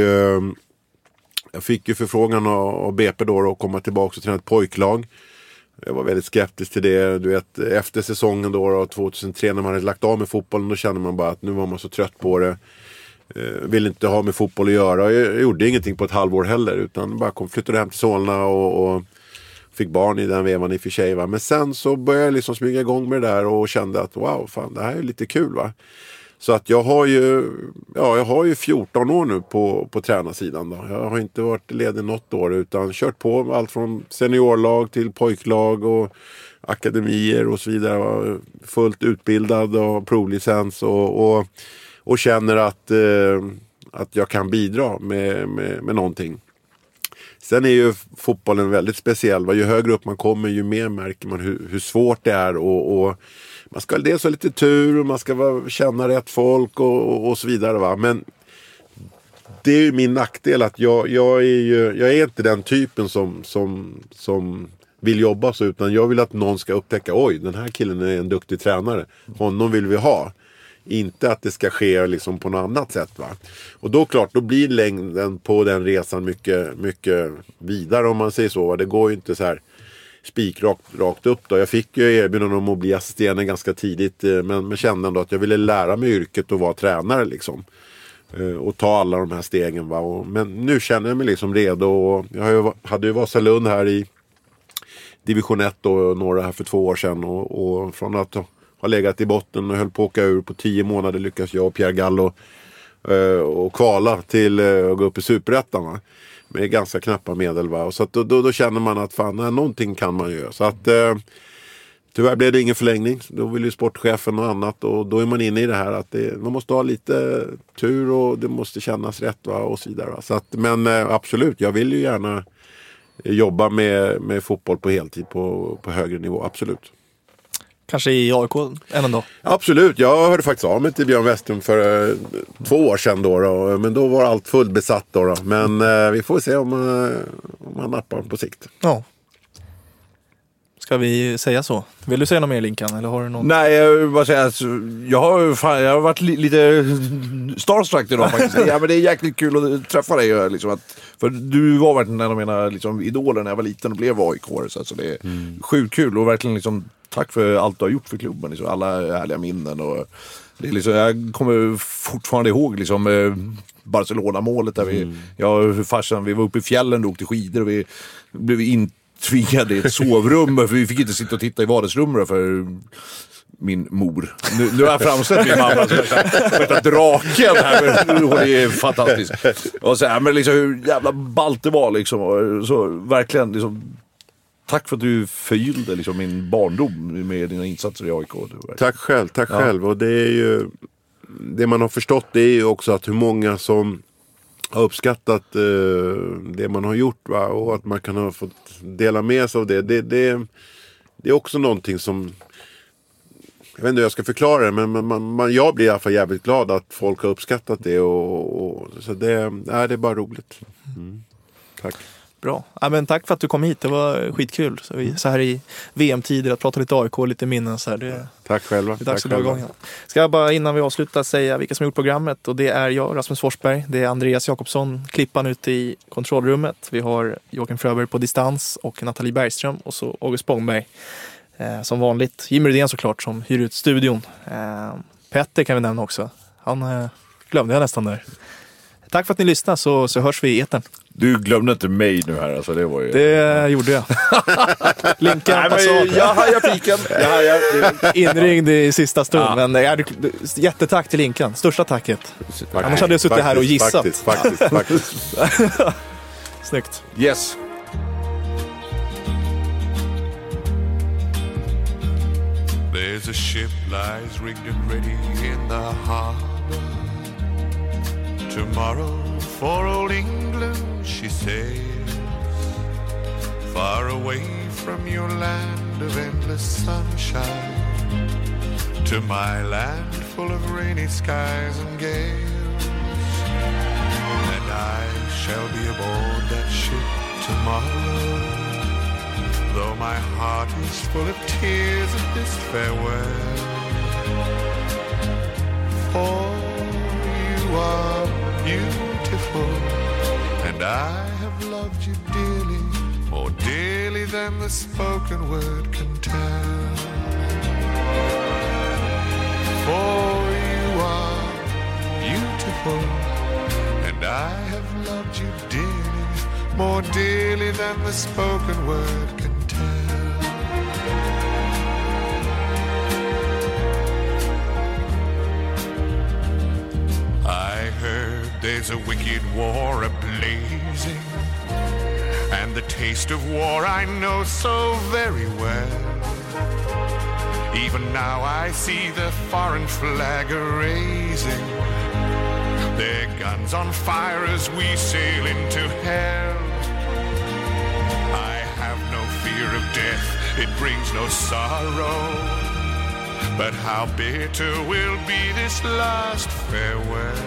jag fick ju förfrågan av BP då att komma tillbaka och träna ett pojklag. Jag var väldigt skeptisk till det. Du vet, efter säsongen då 2003 när man hade lagt av med fotbollen, då kände man bara att nu var man så trött på det. Ville inte ha med fotboll att göra. Jag gjorde ingenting på ett halvår heller, utan bara flyttade hem till Solna och fick barn i den vevan i och för sig, va? Men sen så började jag liksom smyga igång med det där och kände att wow, fan, det här är lite kul, va? Så att jag har ju 14 år nu på tränarsidan då. Jag har inte varit ledig något år, utan kört på allt från seniorlag till pojklag och akademier och så vidare. Fullt utbildad och provlicens och känner att jag kan bidra med någonting. Sen är ju fotbollen väldigt speciell. Ju högre upp man kommer, ju mer märker man hur svårt det är. Och man ska dels ha lite tur och man ska känna rätt folk och så vidare, va? Men det är ju min nackdel att jag är inte den typen som vill jobba så, utan jag vill att någon ska upptäcka, oj, den här killen är en duktig tränare. Honom vill vi ha. Inte att det ska ske liksom på något annat sätt, va? Och då klart, då blir längden på den resan mycket, mycket vidare, om man säger så, va? Det går ju inte så här rakt upp då. Jag fick ju erbjudande om att bli assisterande ganska tidigt, men kände ändå att jag ville lära mig yrket och vara tränare liksom. Och ta alla de här stegen, va? Men nu känner jag mig liksom redo. Och jag hade ju Vasalund här i division 1 och några här för 2 år sedan, och från att har legat i botten och höll på att åka ur på 10 månader lyckas jag och Pierre Gallo och kvala till att gå upp i Superettan, va? Med ganska knappa medel, va? Och så att då känner man att fan, någonting kan man göra. Så att tyvärr blev det ingen förlängning. Då vill ju sportchefen och annat, och då är man inne i det här att man måste ha lite tur och det måste kännas rätt, va? Och så vidare, va? Så att, men absolut, jag vill ju gärna jobba med fotboll på heltid på högre nivå, absolut. Kanske i AIK en dag? Absolut, jag hörde faktiskt av mig till Björn Westrum för 2 år sedan då, men då var allt fullbesatt då. Men vi får se om han nappar på sikt. Ja. Ska vi säga så? Vill du säga något mer, Linkan? Eller har du någon... Nej, jag vill bara säga att jag har varit lite starstruck idag faktiskt. Ja, men det är jäkligt kul att träffa dig liksom, för du var verkligen en av mina liksom, idoler när jag var liten och blev AIK, så alltså, det är sjukt kul och verkligen liksom, tack för allt du har gjort för klubben, liksom, alla härliga minnen och det är liksom, jag kommer fortfarande ihåg liksom Barcelona-målet där jag och farsan, vi var uppe i fjällen och åkte skidor och vi blev tvingade i ett sovrum för vi fick inte sitta och titta i vardagsrummet för min mor. Nu har jag framställt min mamma som värsta draken här, men hon är fantastisk. Och så här, men liksom hur jävla ballt det var liksom, och så verkligen liksom, tack för att du förgyllde liksom min barndom med dina insatser i AIK. Tack själv. Och det är ju det man har förstått, det är ju också att hur många som har uppskattat det man har gjort, va? Och att man kan ha fått dela med sig av det. Det är också någonting som, jag vet inte hur jag ska förklara det, men jag blir i alla fall jävligt glad att folk har uppskattat det, och så det är bara roligt. Tack. Bra. Ja, men tack för att du kom hit. Det var skitkul. Så här i VM-tider att prata lite AIK, lite minnen. Så här. Tack själva. Det är dags att dra igång. Ska jag bara innan vi avslutar säga vilka som har gjort programmet. Och det är jag, Rasmus Forsberg. Det är Andreas Jakobsson, klippan ute i kontrollrummet. Vi har Joakim Fröberg på distans och Nathalie Bergström. Och så August Spångberg som vanligt. Jimmy Rydén såklart som hyr ut studion. Petter kan vi nämna också. Han glömde jag nästan där. Tack för att ni lyssnar så hörs vi i etern. Du glömde inte mig nu här alltså, det var ju... Det gjorde jag. Linken. Jag hajar piken. Inringd i sista stund. Men jättetack till Linkan. Största tacket. Annars hade jag suttit här och gissat. Faktiskt. Snyggt. Yes. There's a ship lies rigged and ready in the harbor. Tomorrow for old England she sails, far away from your land of endless sunshine, to my land full of rainy skies and gales. And I shall be aboard that ship tomorrow, though my heart is full of tears at this farewell. For you are beautiful, and I have loved you dearly, more dearly than the spoken word can tell. For you are beautiful, and I have loved you dearly, more dearly than the spoken word can tell. I heard there's a wicked war a-blazing, and the taste of war I know so very well. Even now I see the foreign flag a-raising, their guns on fire as we sail into hell. I have no fear of death, it brings no sorrow, but how bitter will be this last farewell.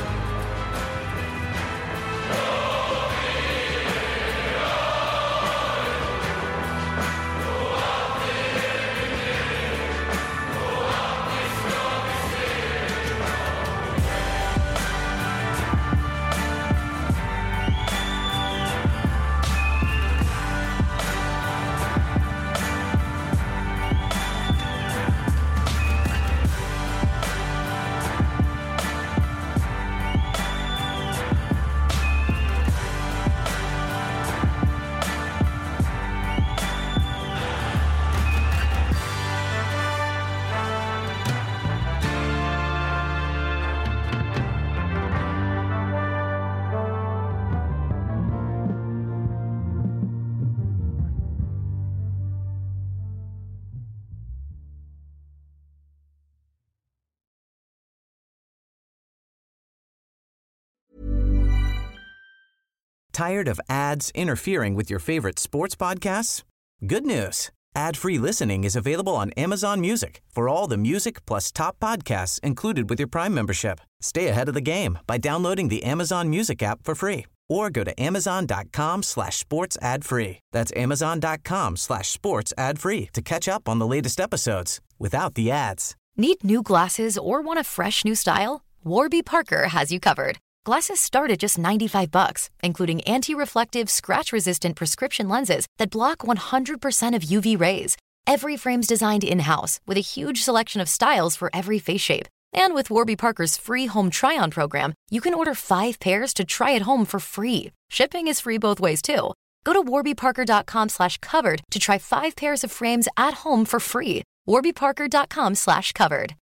Tired of ads interfering with your favorite sports podcasts? Good news. Ad-free listening is available on Amazon Music for all the music plus top podcasts included with your Prime membership. Stay ahead of the game by downloading the Amazon Music app for free or go to amazon.com/sports ad free. That's amazon.com/sports ad free to catch up on the latest episodes without the ads. Need new glasses or want a fresh new style? Warby Parker has you covered. Glasses start at just $95, including anti-reflective, scratch-resistant prescription lenses that block 100% of UV rays. Every frame's designed in-house with a huge selection of styles for every face shape. And with Warby Parker's free home try-on program, you can order 5 pairs to try at home for free. Shipping is free both ways, too. Go to warbyparker.com/covered to try 5 pairs of frames at home for free. warbyparker.com/covered.